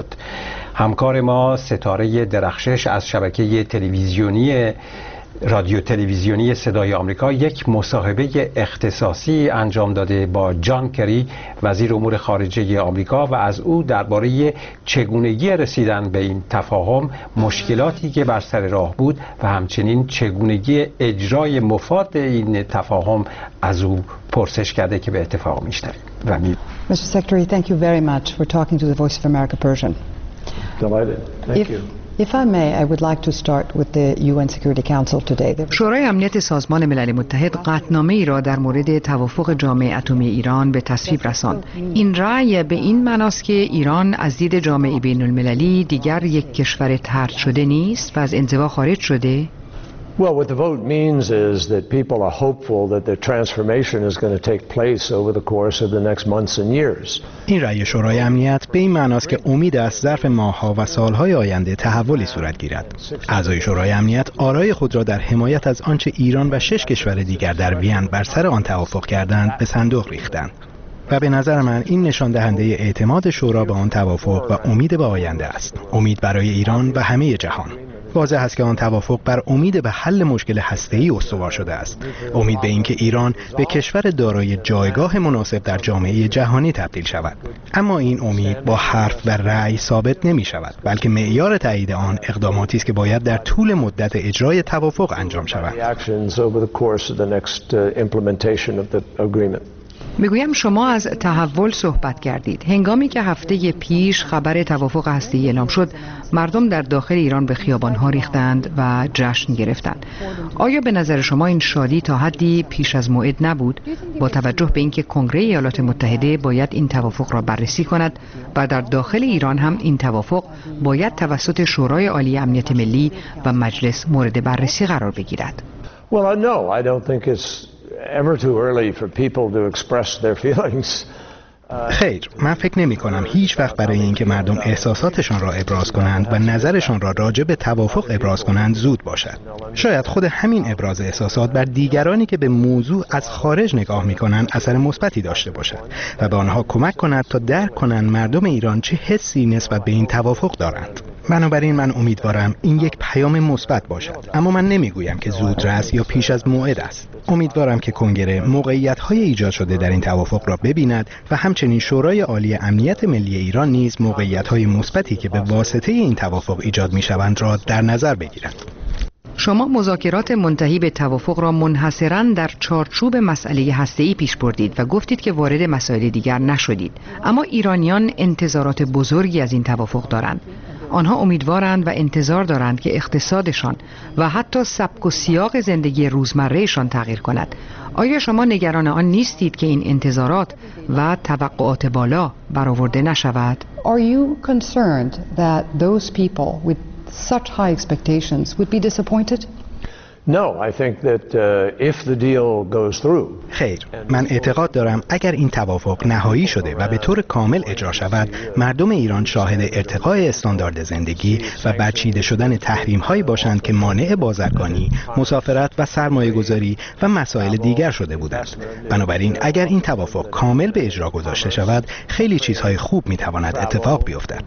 همکار ما ستاره درخشش از شبکه تلویزیونی رادیو تلویزیونی صدای آمریکا یک مصاحبه اختصاصی انجام داده با جان کری وزیر امور خارجه آمریکا و از او درباره چگونگی رسیدن به این تفاهم، مشکلاتی که بر سر راه بود و همچنین چگونگی اجرای مفاد این تفاهم از او پرسش کرده که به اتفاق میشنویم و می
Mister Secretary, thank you very much for talking to the Voice of America Persian.
Delighted. Thank
if,
you.
If I may, I would like to start with the U N Security Council today.
شورای امنیت سازمان ملل متحد قطعنامه‌ای را در مورد توافق جامعه اتمی ایران به تصویب رساند. این رأی به این معناست که ایران از دید جامعه بین المللی دیگر یک کشور طرد شده نیست و از انزوا خارج شده؟
Well, what the vote means is that people are hopeful that the transformation is going to take place over the course of the next months and years.
این رأی شورای امنیت به این معناست که امید است ظرف ماه‌ها و سال‌های آینده تحولی صورت گیرد. اعضای شورای امنیت آرای خود را در حمایت از آنچه ایران و شش کشور دیگر در وین بر سر آن توافق کردند به صندوق ریختند. و به نظر من این نشان دهنده اعتماد شورا به آن توافق و امید به آینده است. امید برای ایران و همه جهان. واضح است که آن توافق بر امید به حل مشکل هسته‌ای استوار شده است. امید به اینکه ایران به کشور دارای جایگاه مناسب در جامعه جهانی تبدیل شود. اما این امید با حرف و رأی ثابت نمی شود، بلکه معیار تایید آن اقداماتی است که باید در طول مدت اجرای توافق انجام شود. میگویم شما از تحول صحبت کردید. هنگامی که هفته پیش خبر توافق هسته‌ای اعلام شد، مردم در داخل ایران به خیابان‌ها ریختند و جشن گرفتند. آیا به نظر شما این شادی تا حدی پیش از موعد نبود، با توجه به اینکه کنگره ایالات متحده باید این توافق را بررسی کند و در داخل ایران هم این توافق باید توسط شورای عالی امنیت ملی و مجلس مورد بررسی قرار بگیرد؟
Well, no, I don't think it's ever too early for people to express their feelings.
خیر، من فکر نمی کنم هیچ وقت برای اینکه مردم احساساتشان را ابراز کنند و نظرشان را راجع به توافق ابراز کنند زود باشد. شاید خود همین ابراز احساسات بر دیگرانی که به موضوع از خارج نگاه می کنند اثر مثبتی داشته باشد و به آنها کمک کند تا درک کنند مردم ایران چه حسی نسبت به این توافق دارند. بنابراین من امیدوارم این یک پیام مثبت باشد، اما من نمیگویم که زودرس یا پیش از موعد است. امیدوارم که کنگره موقعیت‌های ایجاد شده در این توافق را ببیند و همچنین شورای عالی امنیت ملی ایران نیز موقعیت‌های مثبتی که به واسطه این توافق ایجاد می‌شوند را در نظر بگیرند. شما مذاکرات منتهی به توافق را منحصراً در چارچوب مسئله هسته‌ای پیش بردید و گفتید که وارد مسائل دیگر نشدید. اما ایرانیان انتظارات بزرگی از این توافق دارند. آنها امیدوارند و انتظار دارند که اقتصادشان و حتی سبک و سیاق زندگی روزمرهشان تغییر کند. آیا شما نگران آن نیستید که این انتظارات و توقعات بالا برآورده نشود؟
Are you concerned that those people with such high expectations would be disappointed?
No, I think that uh, if the deal goes through.
خیر، من اعتقاد دارم اگر این توافق نهایی شده و به طور کامل اجرا شود، مردم ایران شاهد ارتقای استاندارد زندگی و برچیده شدن تحریم‌هایی باشند که مانع بازرگانی، مسافرت و سرمایه‌گذاری و مسائل دیگر شده بودند. بنابراین اگر این توافق کامل به اجرا گذاشته شود، خیلی چیزهای خوب می‌تواند اتفاق بیفتد.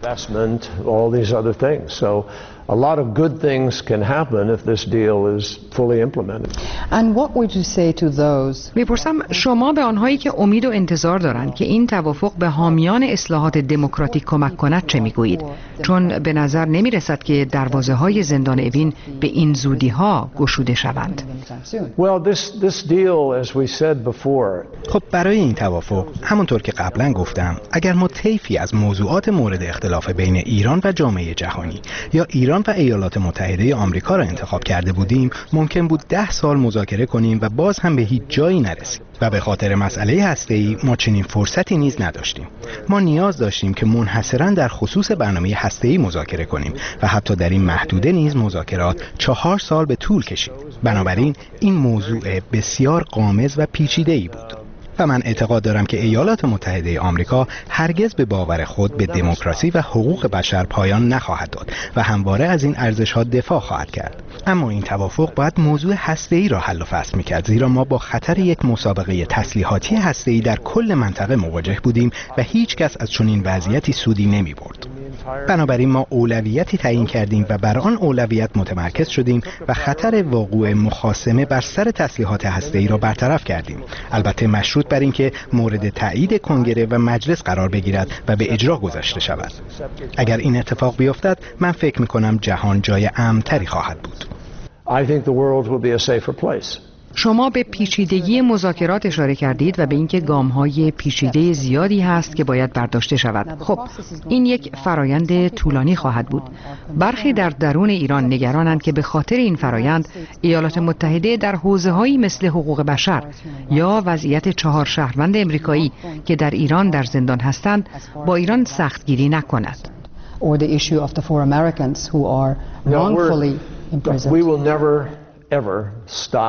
A lot of good things can happen if this deal is fully implemented.
And what would you say to those?
میپرسم شما به آنهایی که امید و انتظار دارند که این توافق به حامیان اصلاحات دموکراتیک کمک کند چه میگویید؟ چون به نظر نمیرسد که دروازه‌های زندان اوین به این زودی‌ها گشوده شوند.
Well, this this deal, as we said before.
خب برای این توافق همونطور که قبلا گفتم، اگر ما طیفی از موضوعات مورد اختلاف بین ایران و جامعه جهانی یا ایران و ایالات متحده آمریکا را انتخاب کرده بودیم، ممکن بود ده سال مذاکره کنیم و باز هم به هیچ جایی نرسیم. و به خاطر مسئله هسته‌ای ما چنین فرصتی نیز نداشتیم. ما نیاز داشتیم که منحصراً در خصوص برنامه هسته‌ای مذاکره کنیم و حتی در این محدوده نیز مذاکرات چهار سال به طول کشید. بنابراین این موضوع بسیار غامض و پیچیده‌ای بود. و من اعتقاد دارم که ایالات متحده آمریکا هرگز به باور خود به دموکراسی و حقوق بشر پایان نخواهد داد و همواره از این ارزش‌ها دفاع خواهد کرد. اما این توافق باید موضوع هسته‌ای را حل و فصل می‌کرد، زیرا ما با خطر یک مسابقه تسلیحاتی هسته‌ای در کل منطقه مواجه بودیم و هیچ کس از چنین وضعیتی سودی نمی‌برد. بنابراین ما اولویتی تعیین کردیم و بر آن اولویت متمرکز شدیم و خطر وقوع مخاصمه بر سر تسلیحات هسته‌ای را برطرف کردیم، البته مشروط بر اینکه مورد تایید کنگره و مجلس قرار بگیرد و به اجرا گذاشته شود. اگر این اتفاق بیفتد، من فکر می‌کنم جهان جای امن‌تری خواهد بود.
I think the world will be a safer place.
شما به پیچیدگی مذاکرات اشاره کردید و به اینکه گام‌های پیچیده زیادی هست که باید برداشته شود. خب این یک فرایند طولانی خواهد بود. برخی در درون ایران نگرانند که به خاطر این فرایند ایالات متحده در حوزه‌هایی مثل حقوق بشر یا وضعیت چهار شهروند امریکایی که در ایران در زندان هستند با ایران سختگیری نکند.
Or the issue of the four Americans who are wrongfully imprisoned.
We will never ever stop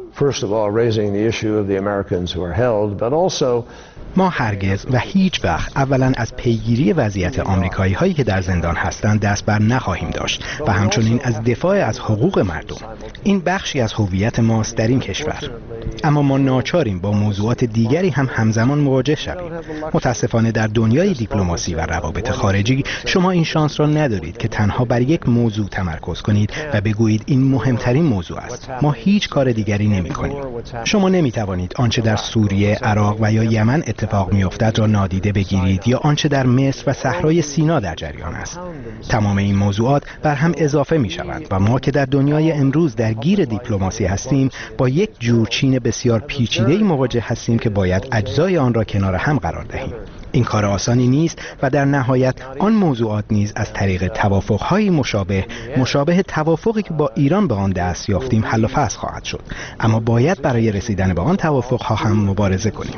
first of all, raising the issue of the Americans who are held, but also
ما هرگز و هیچ وقت اولا از پیگیری وضعیت آمریکایی هایی که در زندان هستند دست بر نخواهیم داشت و همچنین از دفاع از حقوق مردم. این بخشی از هویت ماست در این کشور. اما ما ناچاریم با موضوعات دیگری هم همزمان مواجه شویم. متاسفانه در دنیای دیپلماسی و روابط خارجی شما این شانس را ندارید که تنها بر یک موضوع تمرکز کنید و بگویید این مهمترین موضوع است. ما هیچ کار دیگری نمی کنیم. شما نمی توانید آنچه در سوریه، عراق و یا یمن اتفاق می‌افتد را نادیده بگیرید یا آنچه در مصر و صحرای سینا در جریان است. تمام این موضوعات بر هم اضافه می‌شوند و ما که در دنیای امروز درگیر دیپلماسی هستیم با یک جورچین بسیار پیچیده‌ای مواجه هستیم که باید اجزای آن را کنار هم قرار دهیم. این کار آسانی نیست و در نهایت آن موضوعات نیز از طریق توافق‌های مشابه مشابه توافقی که با ایران به آن دست یافتیم حل و فصل خواهد شد. اما باید برای رسیدن به آن توافق‌ها هم مبارزه کنیم.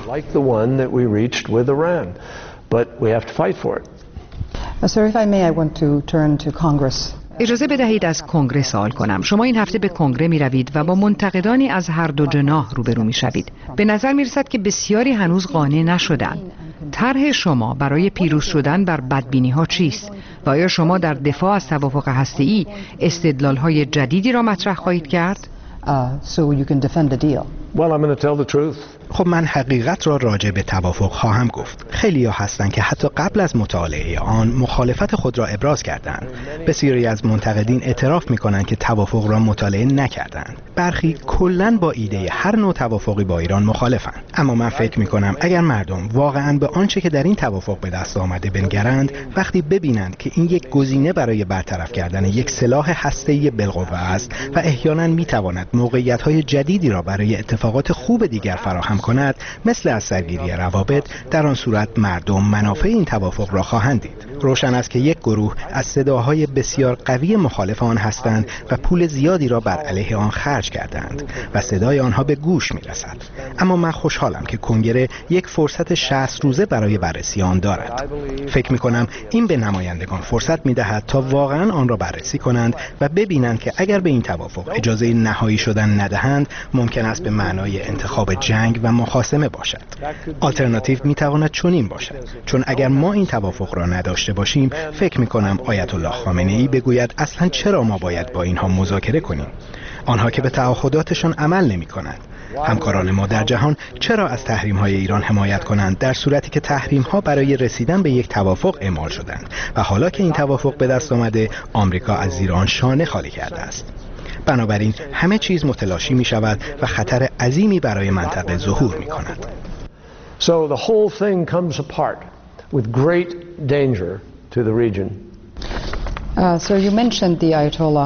Sir, if I may, I want to turn to Congress.
اجازه بدهید از کنگره سوال کنم. شما این هفته به کنگره می روید و با منتقدانی از هر دو جناح روبرو می شوید. به نظر می رسد که بسیاری هنوز قانع نشدند. طرح شما برای پیروز شدن بر بدبینی ها چیست؟ و آیا شما در دفاع از توافق هسته‌ای استدلال های جدیدی را مطرح خواهید کرد؟
Uh, so you can defend the deal.
Well, I'm going to tell the truth.
خب من حقیقت را راجع به توافق خواهم گفت. خیلی ها هستند که حتی قبل از مطالعه آن مخالفت خود را ابراز کردند. بسیاری از منتقدین اعتراف می‌کنند که توافق را مطالعه نکردند. برخی کلاً با ایده هر نوع توافقی با ایران مخالفند. اما من فکر می‌کنم اگر مردم واقعاً به آنچه که در این توافق به دست آمده بنگرند، وقتی ببینند که این یک گزینه برای برطرف کردن یک سلاح هسته‌ای بالقوه است و احیاناً می‌تواند موقعیت‌های جدیدی را برای اتفاقات خوب دیگر فراهم کند، مثل از سرگیری روابط، در آن صورت مردم منافع این توافق را خواهند دید. روشن است که یک گروه از صداهای بسیار قوی مخالف آن هستند و پول زیادی را بر علیه آن خرج کردند و صدای آنها به گوش می رسد. اما من خوشحالم که کنگره یک فرصت شصت روزه برای بررسی آن دارد. فکر می کنم این به نمایندگان فرصت می دهد تا واقعا آن را بررسی کنند و ببینند که اگر به این توافق اجازه نهایی شدن ندهند، ممکن است به معنای انتخاب جنگ و مخاصمه باشد. آلترناتیو می تواند چنین باشد، چون اگر ما این توافق را نداشته باشیم، فکر می کنم آیت الله خامنه ای بگوید اصلا چرا ما باید با اینها مذاکره کنیم؟ آنها که به تعهداتشان عمل نمی کنند. همکاران ما در جهان چرا از تحریم های ایران حمایت کنند در صورتی که تحریم ها برای رسیدن به یک توافق اعمال شدند و حالا که این توافق به دست آمده، آمریکا از زیر آن شانه خالی کرده است. بنابراین همه چیز متلاشی می شود و خطر عظیمی برای منطقه ظهور می کند.
So the whole thing comes apart with great danger to the region.
Uh, so you mentioned the Ayatollah.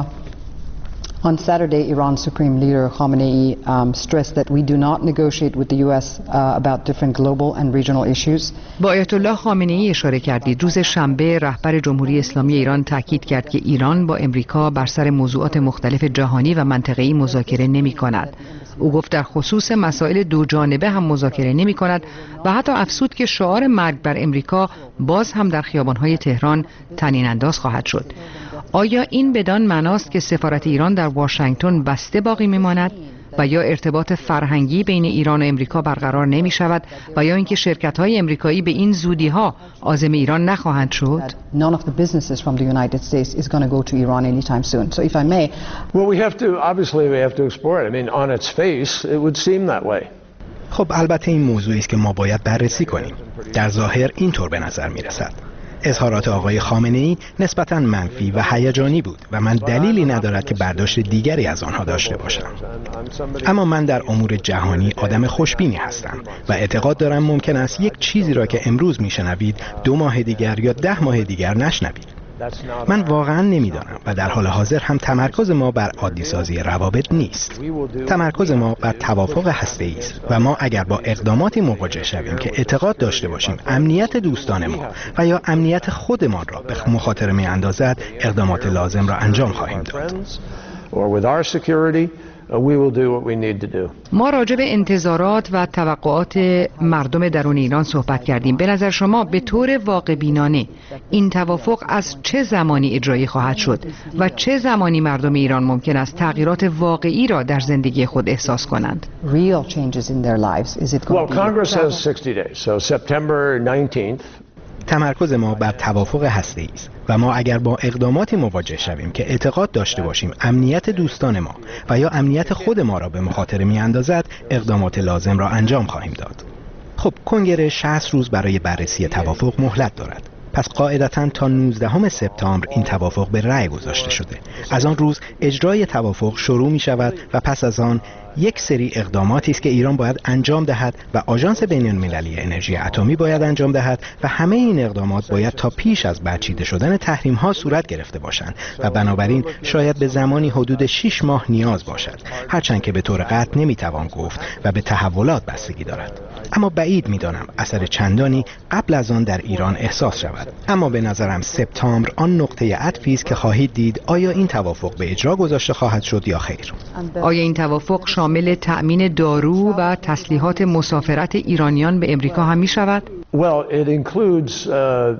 On Saturday, Iran's Supreme Leader Khamenei um, stressed that we do not negotiate with the U S uh, about different global and regional issues.
با آیت الله خامنه ای اشاره کردید. روز شنبه رهبر جمهوری اسلامی ایران تاکید کرد که ایران با امریکا بر سر موضوعات مختلف جهانی و منطقه‌ای مذاکره نمی‌کند. او گفت در خصوص مسائل دو جانبه هم مذاکره نمی‌کند و حتی افزود که شعار مرگ بر امریکا باز هم در خیابان‌های تهران طنین انداز خواهد شد. آیا این بدان معناست که سفارت ایران در واشنگتن بسته باقی میماند و یا ارتباط فرهنگی بین ایران و امریکا برقرار نمی شود و یا اینکه شرکت‌های امریکایی به این زودی‌ها عازم ایران نخواهند شد؟
None of the businesses from the United States is going to go to Iran anytime soon. So if I may,
well, we have to obviously we have to explore it. I mean, on its face, it would seem that way.
خب البته این موضوعی است که ما باید بررسی کنیم. در ظاهر اینطور به نظر می‌رسد. اظهارات آقای خامنه‌ای نسبتاً منفی و هیجانی بود و من دلیلی ندارد که برداشت دیگری از آنها داشته باشم. اما من در امور جهانی آدم خوشبینی هستم و اعتقاد دارم ممکن است یک چیزی را که امروز میشنوید دو ماه دیگر یا ده ماه دیگر نشنوید. من واقعا نمیدانم و در حال حاضر هم تمرکز ما بر عادی سازی روابط نیست. تمرکز ما بر توافق هسته‌ای است و ما اگر با اقداماتی مواجه شویم که اعتقاد داشته باشیم امنیت دوستان ما و یا امنیت خودمان را به مخاطره می‌اندازد، اقدامات لازم را انجام خواهیم داد.
we will do what we need to do.
ما راجع به انتظارات و توقعات مردم درون ایران صحبت کردیم. به نظر شما به طور واقع بینانه این توافق از چه زمانی اجرایی خواهد شد و چه زمانی مردم ایران ممکن است تغییرات واقعی را در زندگی خود احساس کنند؟
Real changes in their lives. Is it going
Well,
to be
Congress has sixty days, so September nineteenth.
تمرکز ما بر توافق هسته‌ای است و ما اگر با اقداماتی مواجه شویم که اعتقاد داشته باشیم امنیت دوستان ما و یا امنیت خود ما را به مخاطره می‌اندازد، اقدامات لازم را انجام خواهیم داد. خب کنگره شصت روز برای بررسی توافق مهلت دارد. پس قاعدتاً تا نوزدهم سپتامبر این توافق به رأی گذاشته شده. از آن روز اجرای توافق شروع می شود و پس از آن یک سری اقداماتی است که ایران باید انجام دهد و آژانس بین‌المللی انرژی اتمی باید انجام دهد و همه این اقدامات باید تا پیش از برچیده شدن تحریم ها صورت گرفته باشند و بنابراین شاید به زمانی حدود شش ماه نیاز باشد، هرچند که به طور قطع نمیتوان گفت و به تحولات بستگی دارد. اما بعید میدانم اثر چندانی قبل از آن در ایران احساس شود. اما به نظرم سپتامبر آن نقطه عطفی است که خواهید دید آیا این توافق به اجرا گذاشته خواهد شد یا خیر.
آیا این توافق شامل تأمین دارو و تسلیحات مسافرت ایرانیان به امریکا هم می شود؟
Well, it includes,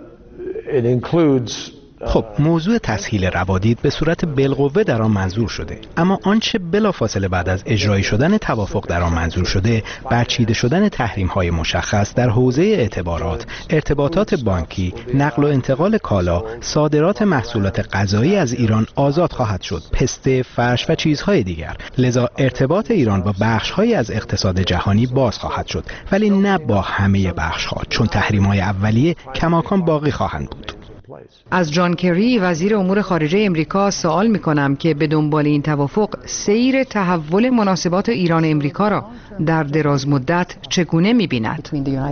uh, it includes
خب موضوع تسهیل روادید به صورت بالقوه در آن منظور شده، اما آنچه بلافاصله بعد از اجرایی شدن توافق در آن منظور شده برچیده شدن تحریم های مشخص در حوزه اعتبارات، ارتباطات بانکی، نقل و انتقال کالا، صادرات محصولات غذایی از ایران آزاد خواهد شد، پسته، فرش و چیزهای دیگر. لذا ارتباط ایران با بخش‌هایی از اقتصاد جهانی باز خواهد شد، ولی نه با همه بخش‌ها، چون تحریم‌های اولیه کماکان باقی خواهند بود.
از جان کری وزیر امور خارجه امریکا سوال می‌کنم که به دنبال این توافق سیر تحول مناسبات ایران و امریکا را در دراز مدت چگونه می‌بیند؟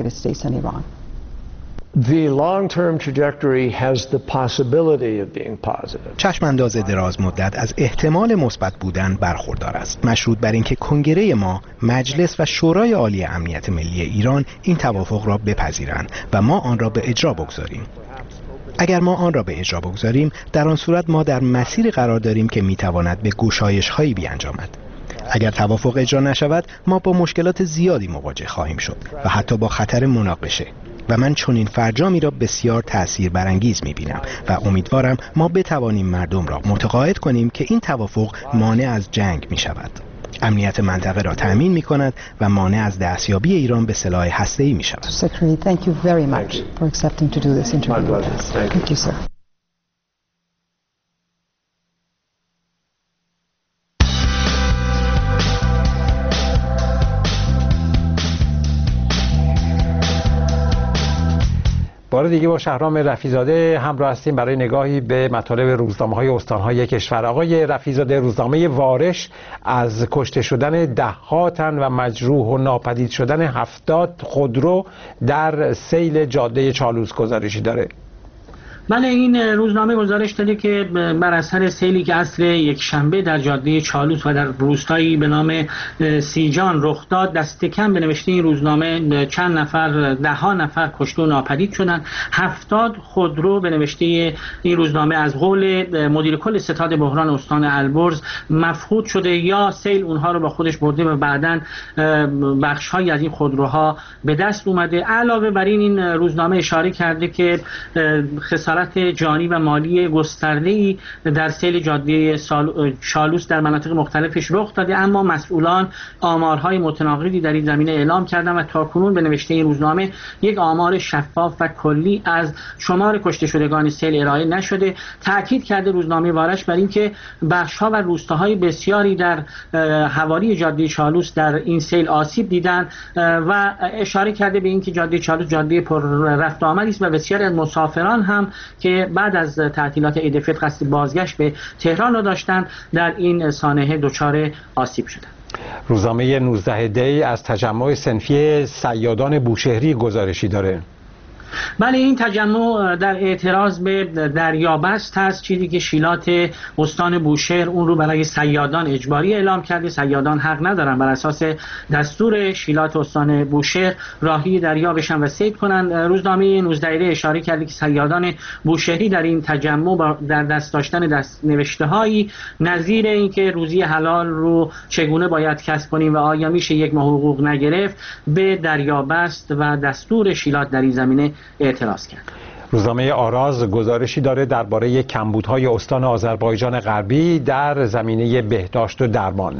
The long-term trajectory has the possibility of being positive.
چشم انداز دراز مدت از احتمال مثبت بودن برخوردار است، مشروط بر اینکه کنگره ما، مجلس و شورای عالی امنیت ملی ایران این توافق را بپذیرند و ما آن را به اجرا بگذاریم. اگر ما آن را به اجرا بگذاریم، در آن صورت ما در مسیری قرار داریم که میتواند به گشایش‌هایی بیانجامد. اگر توافق اجرا نشود، ما با مشکلات زیادی مواجه خواهیم شد و حتی با خطر مناقشه. و من چنین فرجامی را بسیار تأثیر برانگیز می‌بینم و امیدوارم ما بتوانیم مردم را متقاعد کنیم که این توافق مانع از جنگ می‌شود. امنیت منطقه را تأمین می‌کند و مانع از دستیابی ایران به سلاح هسته‌ای می‌شود.
Secretary, thank you very much for accepting to do this interview with us. Thank you, sir.
بار دیگه با شهرام رفیع‌زاده همراه هستیم برای نگاهی به مطالب روزنامه‌های استان‌های کشور. آقای رفیع‌زاده، روزنامه وارش از کشته شدن ده‌ها تن و مجروح و ناپدید شدن هفتاد خودرو در سیل جاده چالوس گزارشی داره.
بله، این روزنامه گزارش داده که بر اثر سیلی که عصر یک شنبه در جاده چالوس و در روستایی به نام سیجان رخ داد، دست کم به نوشته این روزنامه چند نفر، ده ها نفر کشته و ناپدید شدند. هفتاد خودرو به نوشته این روزنامه از قول مدیر کل ستاد بحران استان البرز مفقود شده یا سیل اونها رو با خودش برده و بعداً بخش‌هایی از این خودروها به دست اومده. علاوه بر این این روزنامه اشاره کرده که خسارت جانی و مالی گسترده‌ای در سیل جاده چالوس در مناطق مختلفش رخ داده، اما مسئولان آمارهای متناقضی در این زمینه اعلام کردند و تاکنون به نوشته این روزنامه یک آمار شفاف و کلی از شمار کشته شدگان سیل ارائه نشده. تاکید کرده روزنامه وارش بر اینکه بخش‌ها و روستاهای بسیاری در حوالی جاده چالوس در این سیل آسیب دیدند و اشاره کرده به اینکه جاده چالوس جاده پر رفت و آمدی است و بسیاری از مسافران هم که بعد از تعطیلات عید فطر قصد بازگشت به تهران را داشتند در این سانحه دچار آسیب شدند.
روزنامه نوزده دی از تجمع صنفی صیادان بوشهری گزارشی داره.
بله، این تجمع در اعتراض به دریابست هست، چیزی که شیلات استان بوشهر اون رو برای صیادان اجباری اعلام کرده. صیادان حق ندارن بر اساس دستور شیلات استان بوشهر راهی دریا بشن و صید کنند. روزنامه نوزده اشاره کرده که صیادان بوشهری در این تجمع در دست داشتن دست نوشته هایی نظیر اینکه روزی حلال رو چگونه باید کسب کنیم و آیا میشه یک ماه حقوق نگرفت، به دریابست و دستور شیلات در این زمینه اعتراض کرد.
روزنامه آراز گزارشی داره درباره کمبودهای استان آذربایجان غربی در زمینه بهداشت و درمان.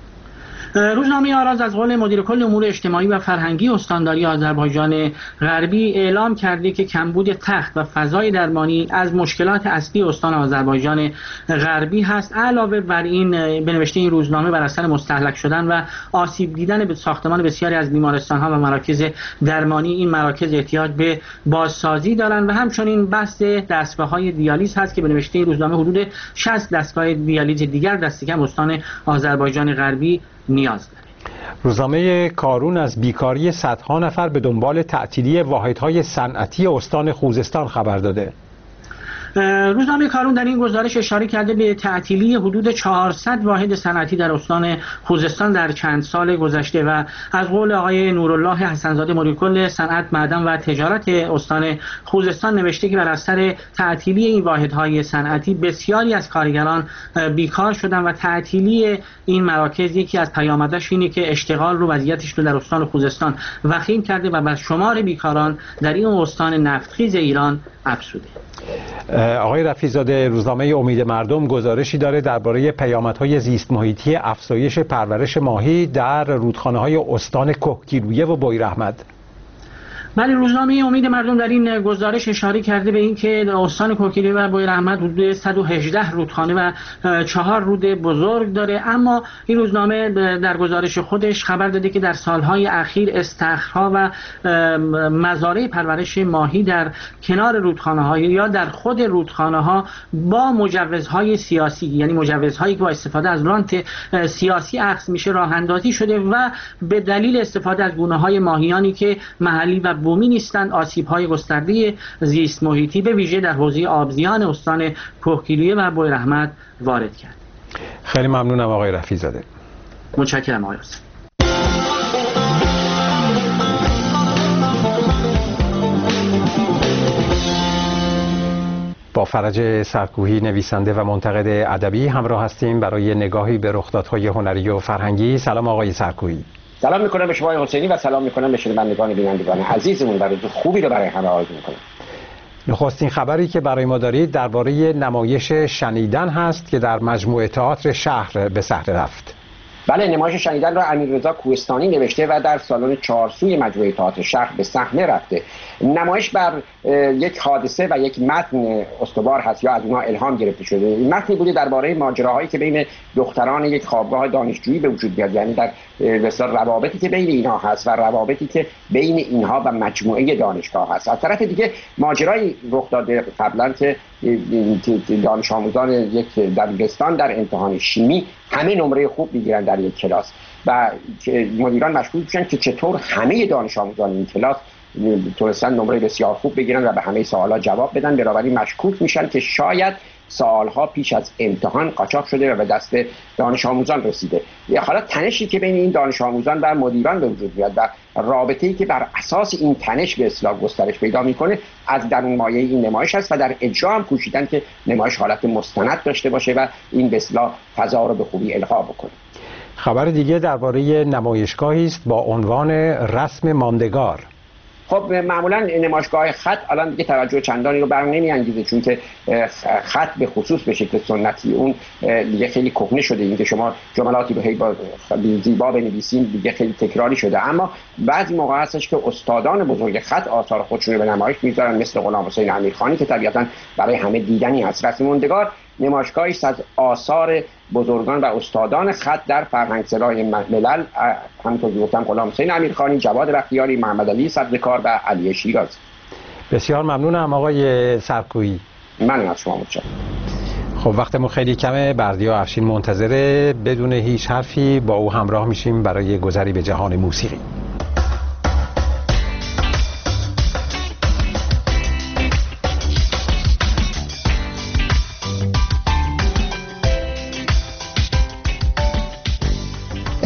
روزنامه آراز از قول مدیر کل امور اجتماعی و فرهنگی استانداری آذربایجان غربی اعلام کرده که کمبود تخت و فضای درمانی از مشکلات اصلی استان آذربایجان غربی هست. علاوه بر این، به نوشته این روزنامه، بر اثر مستهلک شدن و آسیب دیدن به ساختمان بسیاری از بیمارستان‌ها و مراکز درمانی، این مراکز احتیاج به بازسازی دارند و همچنین بحث دستگاه‌های دیالیز هست که به نوشته این روزنامه حدود شصت دستگاه دیالیز دیگر دست کم استان آذربایجان غربی نیاز داره.
روزنامه کارون از بیکاری صدها نفر به دنبال تعطیلی واحدهای صنعتی استان خوزستان خبر داده.
روزنامه کارون در این گزارش اشاره کرده به تعطیلی حدود چهارصد واحد صنعتی در استان خوزستان در چند سال گذشته و از قول آقای نورالله حسن‌زاده مدیر کل صنعت، معدن و تجارت استان خوزستان نوشته که بر اثر تعطیلی این واحدهای صنعتی بسیاری از کارگران بیکار شدن و تعطیلی این مراکز یکی از پیامدش اینه که اشتغال رو وضعیتش رو در استان خوزستان وخیم کرده و بر شمار بیکاران در این استان نفتخیز ایران افزوده.
آقای رفیع‌زاده، روزنامه امید مردم گزارشی داره درباره پیامدهای زیست محیطی افزایش پرورش ماهی در رودخانه‌های استان کهگیلویه و بویراحمد.
بله، روزنامه امید مردم در این گزارش اشاره کرده به اینکه استان کهگیلویه و بویراحمد حدود صد و هجده رودخانه و چهار رود بزرگ داره، اما این روزنامه در گزارش خودش خبر داده که در سالهای اخیر استخرها و مزارع پرورش ماهی در کنار رودخانه‌ها یا در خود رودخانه‌ها با مجوزهای سیاسی، یعنی مجوزهایی که با استفاده از رانت سیاسی اخذ میشه، راه اندازی شده و به دلیل استفاده از گونه‌های ماهیانی که محلی و بومی نیستند، آسیب‌های گسترده زیست محیطی به ویژه در حوزه آبزیان استان کهگیلویه و بویراحمد وارد کرد.
خیلی ممنونم آقای رفیع‌زاده.
متشکرم آقای حسین.
با فرج سرکوهی، نویسنده و منتقد ادبی همراه هستیم برای نگاهی به رخدادهای هنری و فرهنگی. سلام آقای سرکوهی.
سلام میکنم به شما حسینی و سلام میکنم به شنوندگان بینندگان عزیزمون و روز خوبی رو برای همه آرزو میکنم.
نخستین خبری که برای ما دارید درباره نمایش شنیدن هست که در مجموعه تئاتر شهر به صحنه رفت.
بله، نمایش شنیدن را امیررضا کوهستانی نوشته و در سالن چهارسوی مجموعه تئاتر شهر به صحنه رفته. نمایش بر یک حادثه و یک متن استوار هست یا از اونها الهام گرفته شده. این متنی بوده درباره ماجراهایی که بین دختران یک خوابگاه دانشجویی به وجود میاد، یعنی در مثلا روابطی که بین اینها هست و روابطی که بین اینها و مجموعه دانشگاه هست. از طرف دیگه ماجرایی رخ داده قبلا که دانش آموزان یک دبیرستان در امتحان شیمی همه نمره خوب میگیرن در یک کلاس و مدیران مشغول میشن که چطور همه دانش آموزان این کلاس تونستن نمره بسیار خوب بگیرن و به همه سوالا جواب بدن. بنابراین مشکوک میشن که شاید سالها پیش از امتحان قاچاق شده و به دست دانش آموزان رسیده. حالا تنشی که بین این دانش آموزان و مدیران به وجود میاد و رابطه‌ای که بر اساس این تنش به اصطلاح گسترش پیدا میکنه از درون مایه این نمایش است و در اجرا هم کوشیدن که نمایش حالت مستند داشته باشه و این به اصطلاح فضا رو به خوبی القا بکنه.
خبر دیگه درباره نمایشگاهی است با عنوان رسم ماندگار.
خب معمولا نمایشگاه خط الان دیگه توجه چندانی رو برام نمیانگیزه، چون که خط به خصوص به شکل سنتی اون دیگه خیلی کهنه شده. این که شما جملاتی رو هی با زیبا بنویسین دیگه خیلی تکراری شده. اما بعضی موقع هستش که استادان بزرگ خط آثار خودشون رو به نمایش میذارن، مثل غلام حسین امیرخانی که طبیعتا برای همه دیدنی هست. رسم ماندگار نمایشگاهی است از آثار بزرگان و استادان خط در فرهنگسرای ملل، همونطور که گفتم غلام حسین امیرخانی، جواد بختیاری، محمد علی سبزکار و علی شیرازی.
بسیار ممنونم آقای سرکویی.
من از شما متشکرم.
خب وقتمون خیلی کمه، بردیا افشین منتظره. بدون هیچ حرفی با او همراه میشیم برای گذری به جهان موسیقی.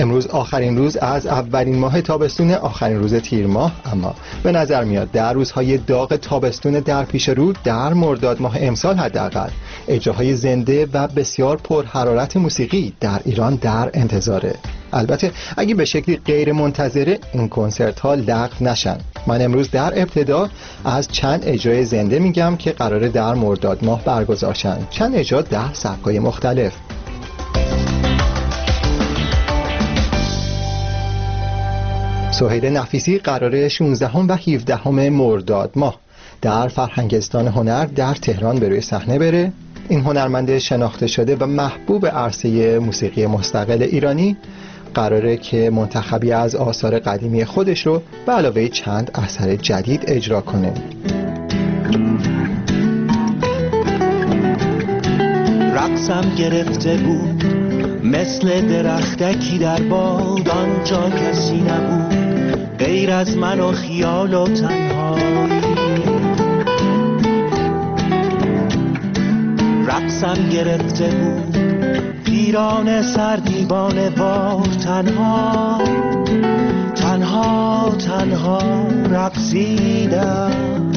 امروز آخرین روز از اولین ماه تابستون، آخرین روز تیر ماه، اما به نظر میاد در روزهای داغ تابستون در پیش رو در مرداد ماه امسال حداقل اجراهای زنده و بسیار پرحرارت موسیقی در ایران در انتظاره. البته اگه به شکلی غیر منتظره این کنسرت ها لغو نشن. من امروز در ابتدا از چند اجرای زنده میگم که قراره در مرداد ماه برگزار شن. چند اجرا در سبک‌های مختلف. سهیل نفیسی قراره شانزدهم و هفدهم مرداد ماه در فرهنگستان هنر در تهران به روی صحنه بره. این هنرمند شناخته شده و محبوب عرصه موسیقی مستقل ایرانی قراره که منتخبی از آثار قدیمی خودش رو به علاوه چند اثر جدید اجرا کنه.
رقصم گرفته بود مثل درختکی در باد، آنجا کسی نبود غیر از من و خیال و تنهایی. رقصم گرفته بود پیران سردیوان وار، تنها تنها تنها رقصیدم.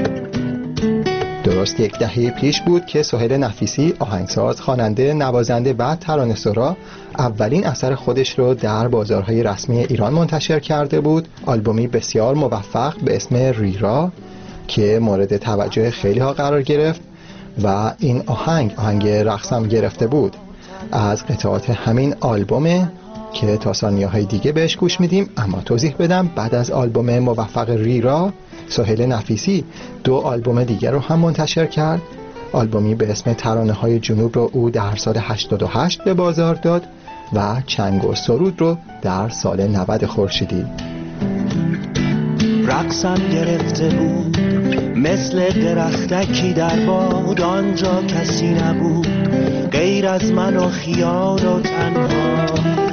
درست یک دهه پیش بود که سهیل نفیسی، آهنگساز، خواننده، نوازنده و ترانه‌سرا اولین اثر خودش رو در بازارهای رسمی ایران منتشر کرده بود. آلبومی بسیار موفق به اسم ریرا که مورد توجه خیلی ها قرار گرفت و این آهنگ آهنگ رقصم گرفته بود از قطعات همین آلبومه که تا ثانیه‌های دیگه بهش گوش میدیم. اما توضیح بدم بعد از آلبوم موفق ریرا سهیل نفیسی دو آلبوم دیگر رو هم منتشر کرد. آلبومی به اسم ترانه‌های جنوب رو او در سال هشتاد و هشت به بازار داد و چنگ و سرود رو در سال نود خورشیدی.
رقصم گرفته بود مثل درختکی در باد، آنجا کسی نبود غیر از من و خیال و تنها.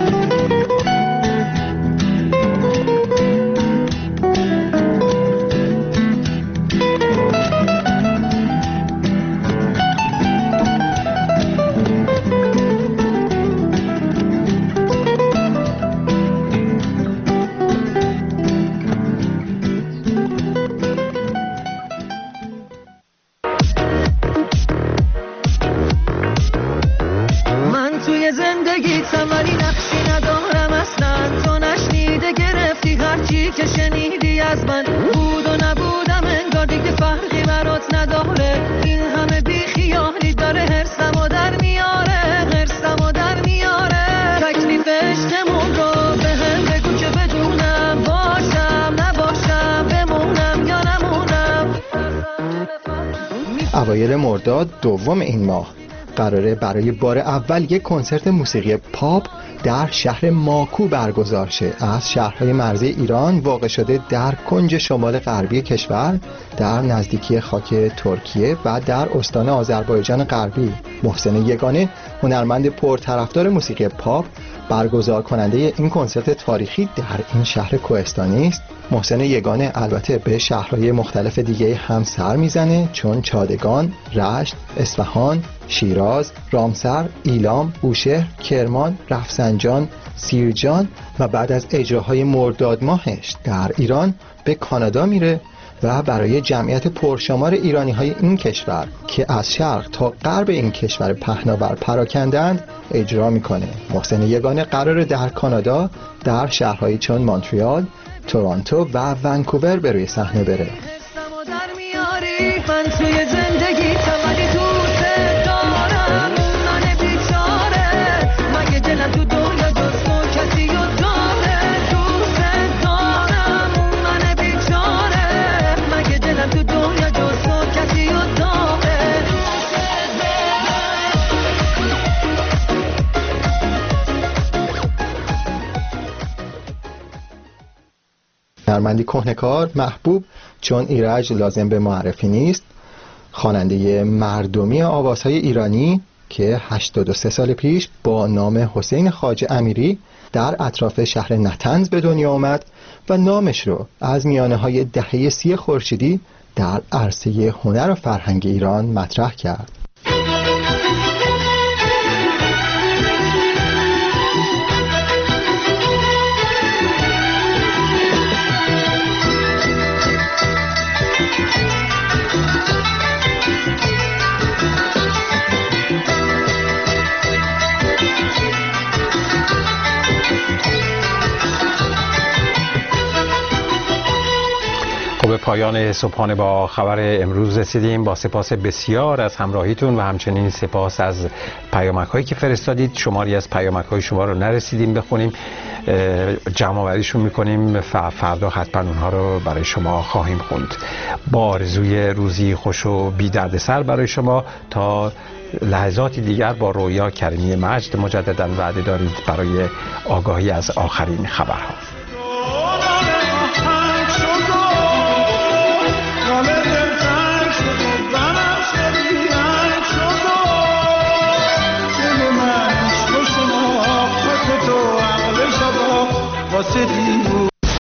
اوایل مرداد دوم این ماه قراره برای بار اول یک کنسرت موسیقی پاپ در شهر ماکو برگزار شه. از شهرهای مرزی ایران واقع شده در کنج شمال غربی کشور، در نزدیکی خاک ترکیه و در استان آذربایجان غربی. محسن یگانه، هنرمند پرطرفدار موسیقی پاپ، برگزار کننده این کنسرت تاریخی در این شهر کوهستانی است. محسن یگانه البته به شهرهای مختلف دیگه هم سر میزنه، چون چادگان، رشت، اصفهان، شیراز، رامسر، ایلام، بوشهر، کرمان، رفسنجان، سیرجان و بعد از اجراهای مرداد ماهش در ایران به کانادا میره و برای جمعیت پرشمار ایرانی های این کشور که از شرق تا غرب این کشور پهناور پراکندند اجرا میکنه. محسن یگانه قراره در کانادا در شهرهایی چون مونتریال، تورنتو و ونکوور به روی صحنه بره. هنرمندی کهنه‌کار، محبوب، چون ایرج لازم به معرفی نیست، خواننده مردمی آوازهای ایرانی که هشتاد و سه سال پیش با نام حسین خواجه امیری در اطراف شهر نطنز به دنیا آمد و نامش رو از میانه‌های دهه سی خورشیدی در عرصه هنر و فرهنگ ایران مطرح کرد.
به پایان صبحانه با خبر امروز رسیدیم. با سپاس بسیار از همراهیتون و همچنین سپاس از پیامک هایی که فرستادید. شماری از پیامک های شما رو نرسیدیم بخونیم، جمع آوریشون میکنیم، فردا حتما اونها رو برای شما خواهیم خوند. با آرزوی روزی خوش و بی دردسر برای شما تا لحظاتی دیگر با رویا کریمی مجد مجددا وعده دارید برای آگاهی از آخرین خبرها.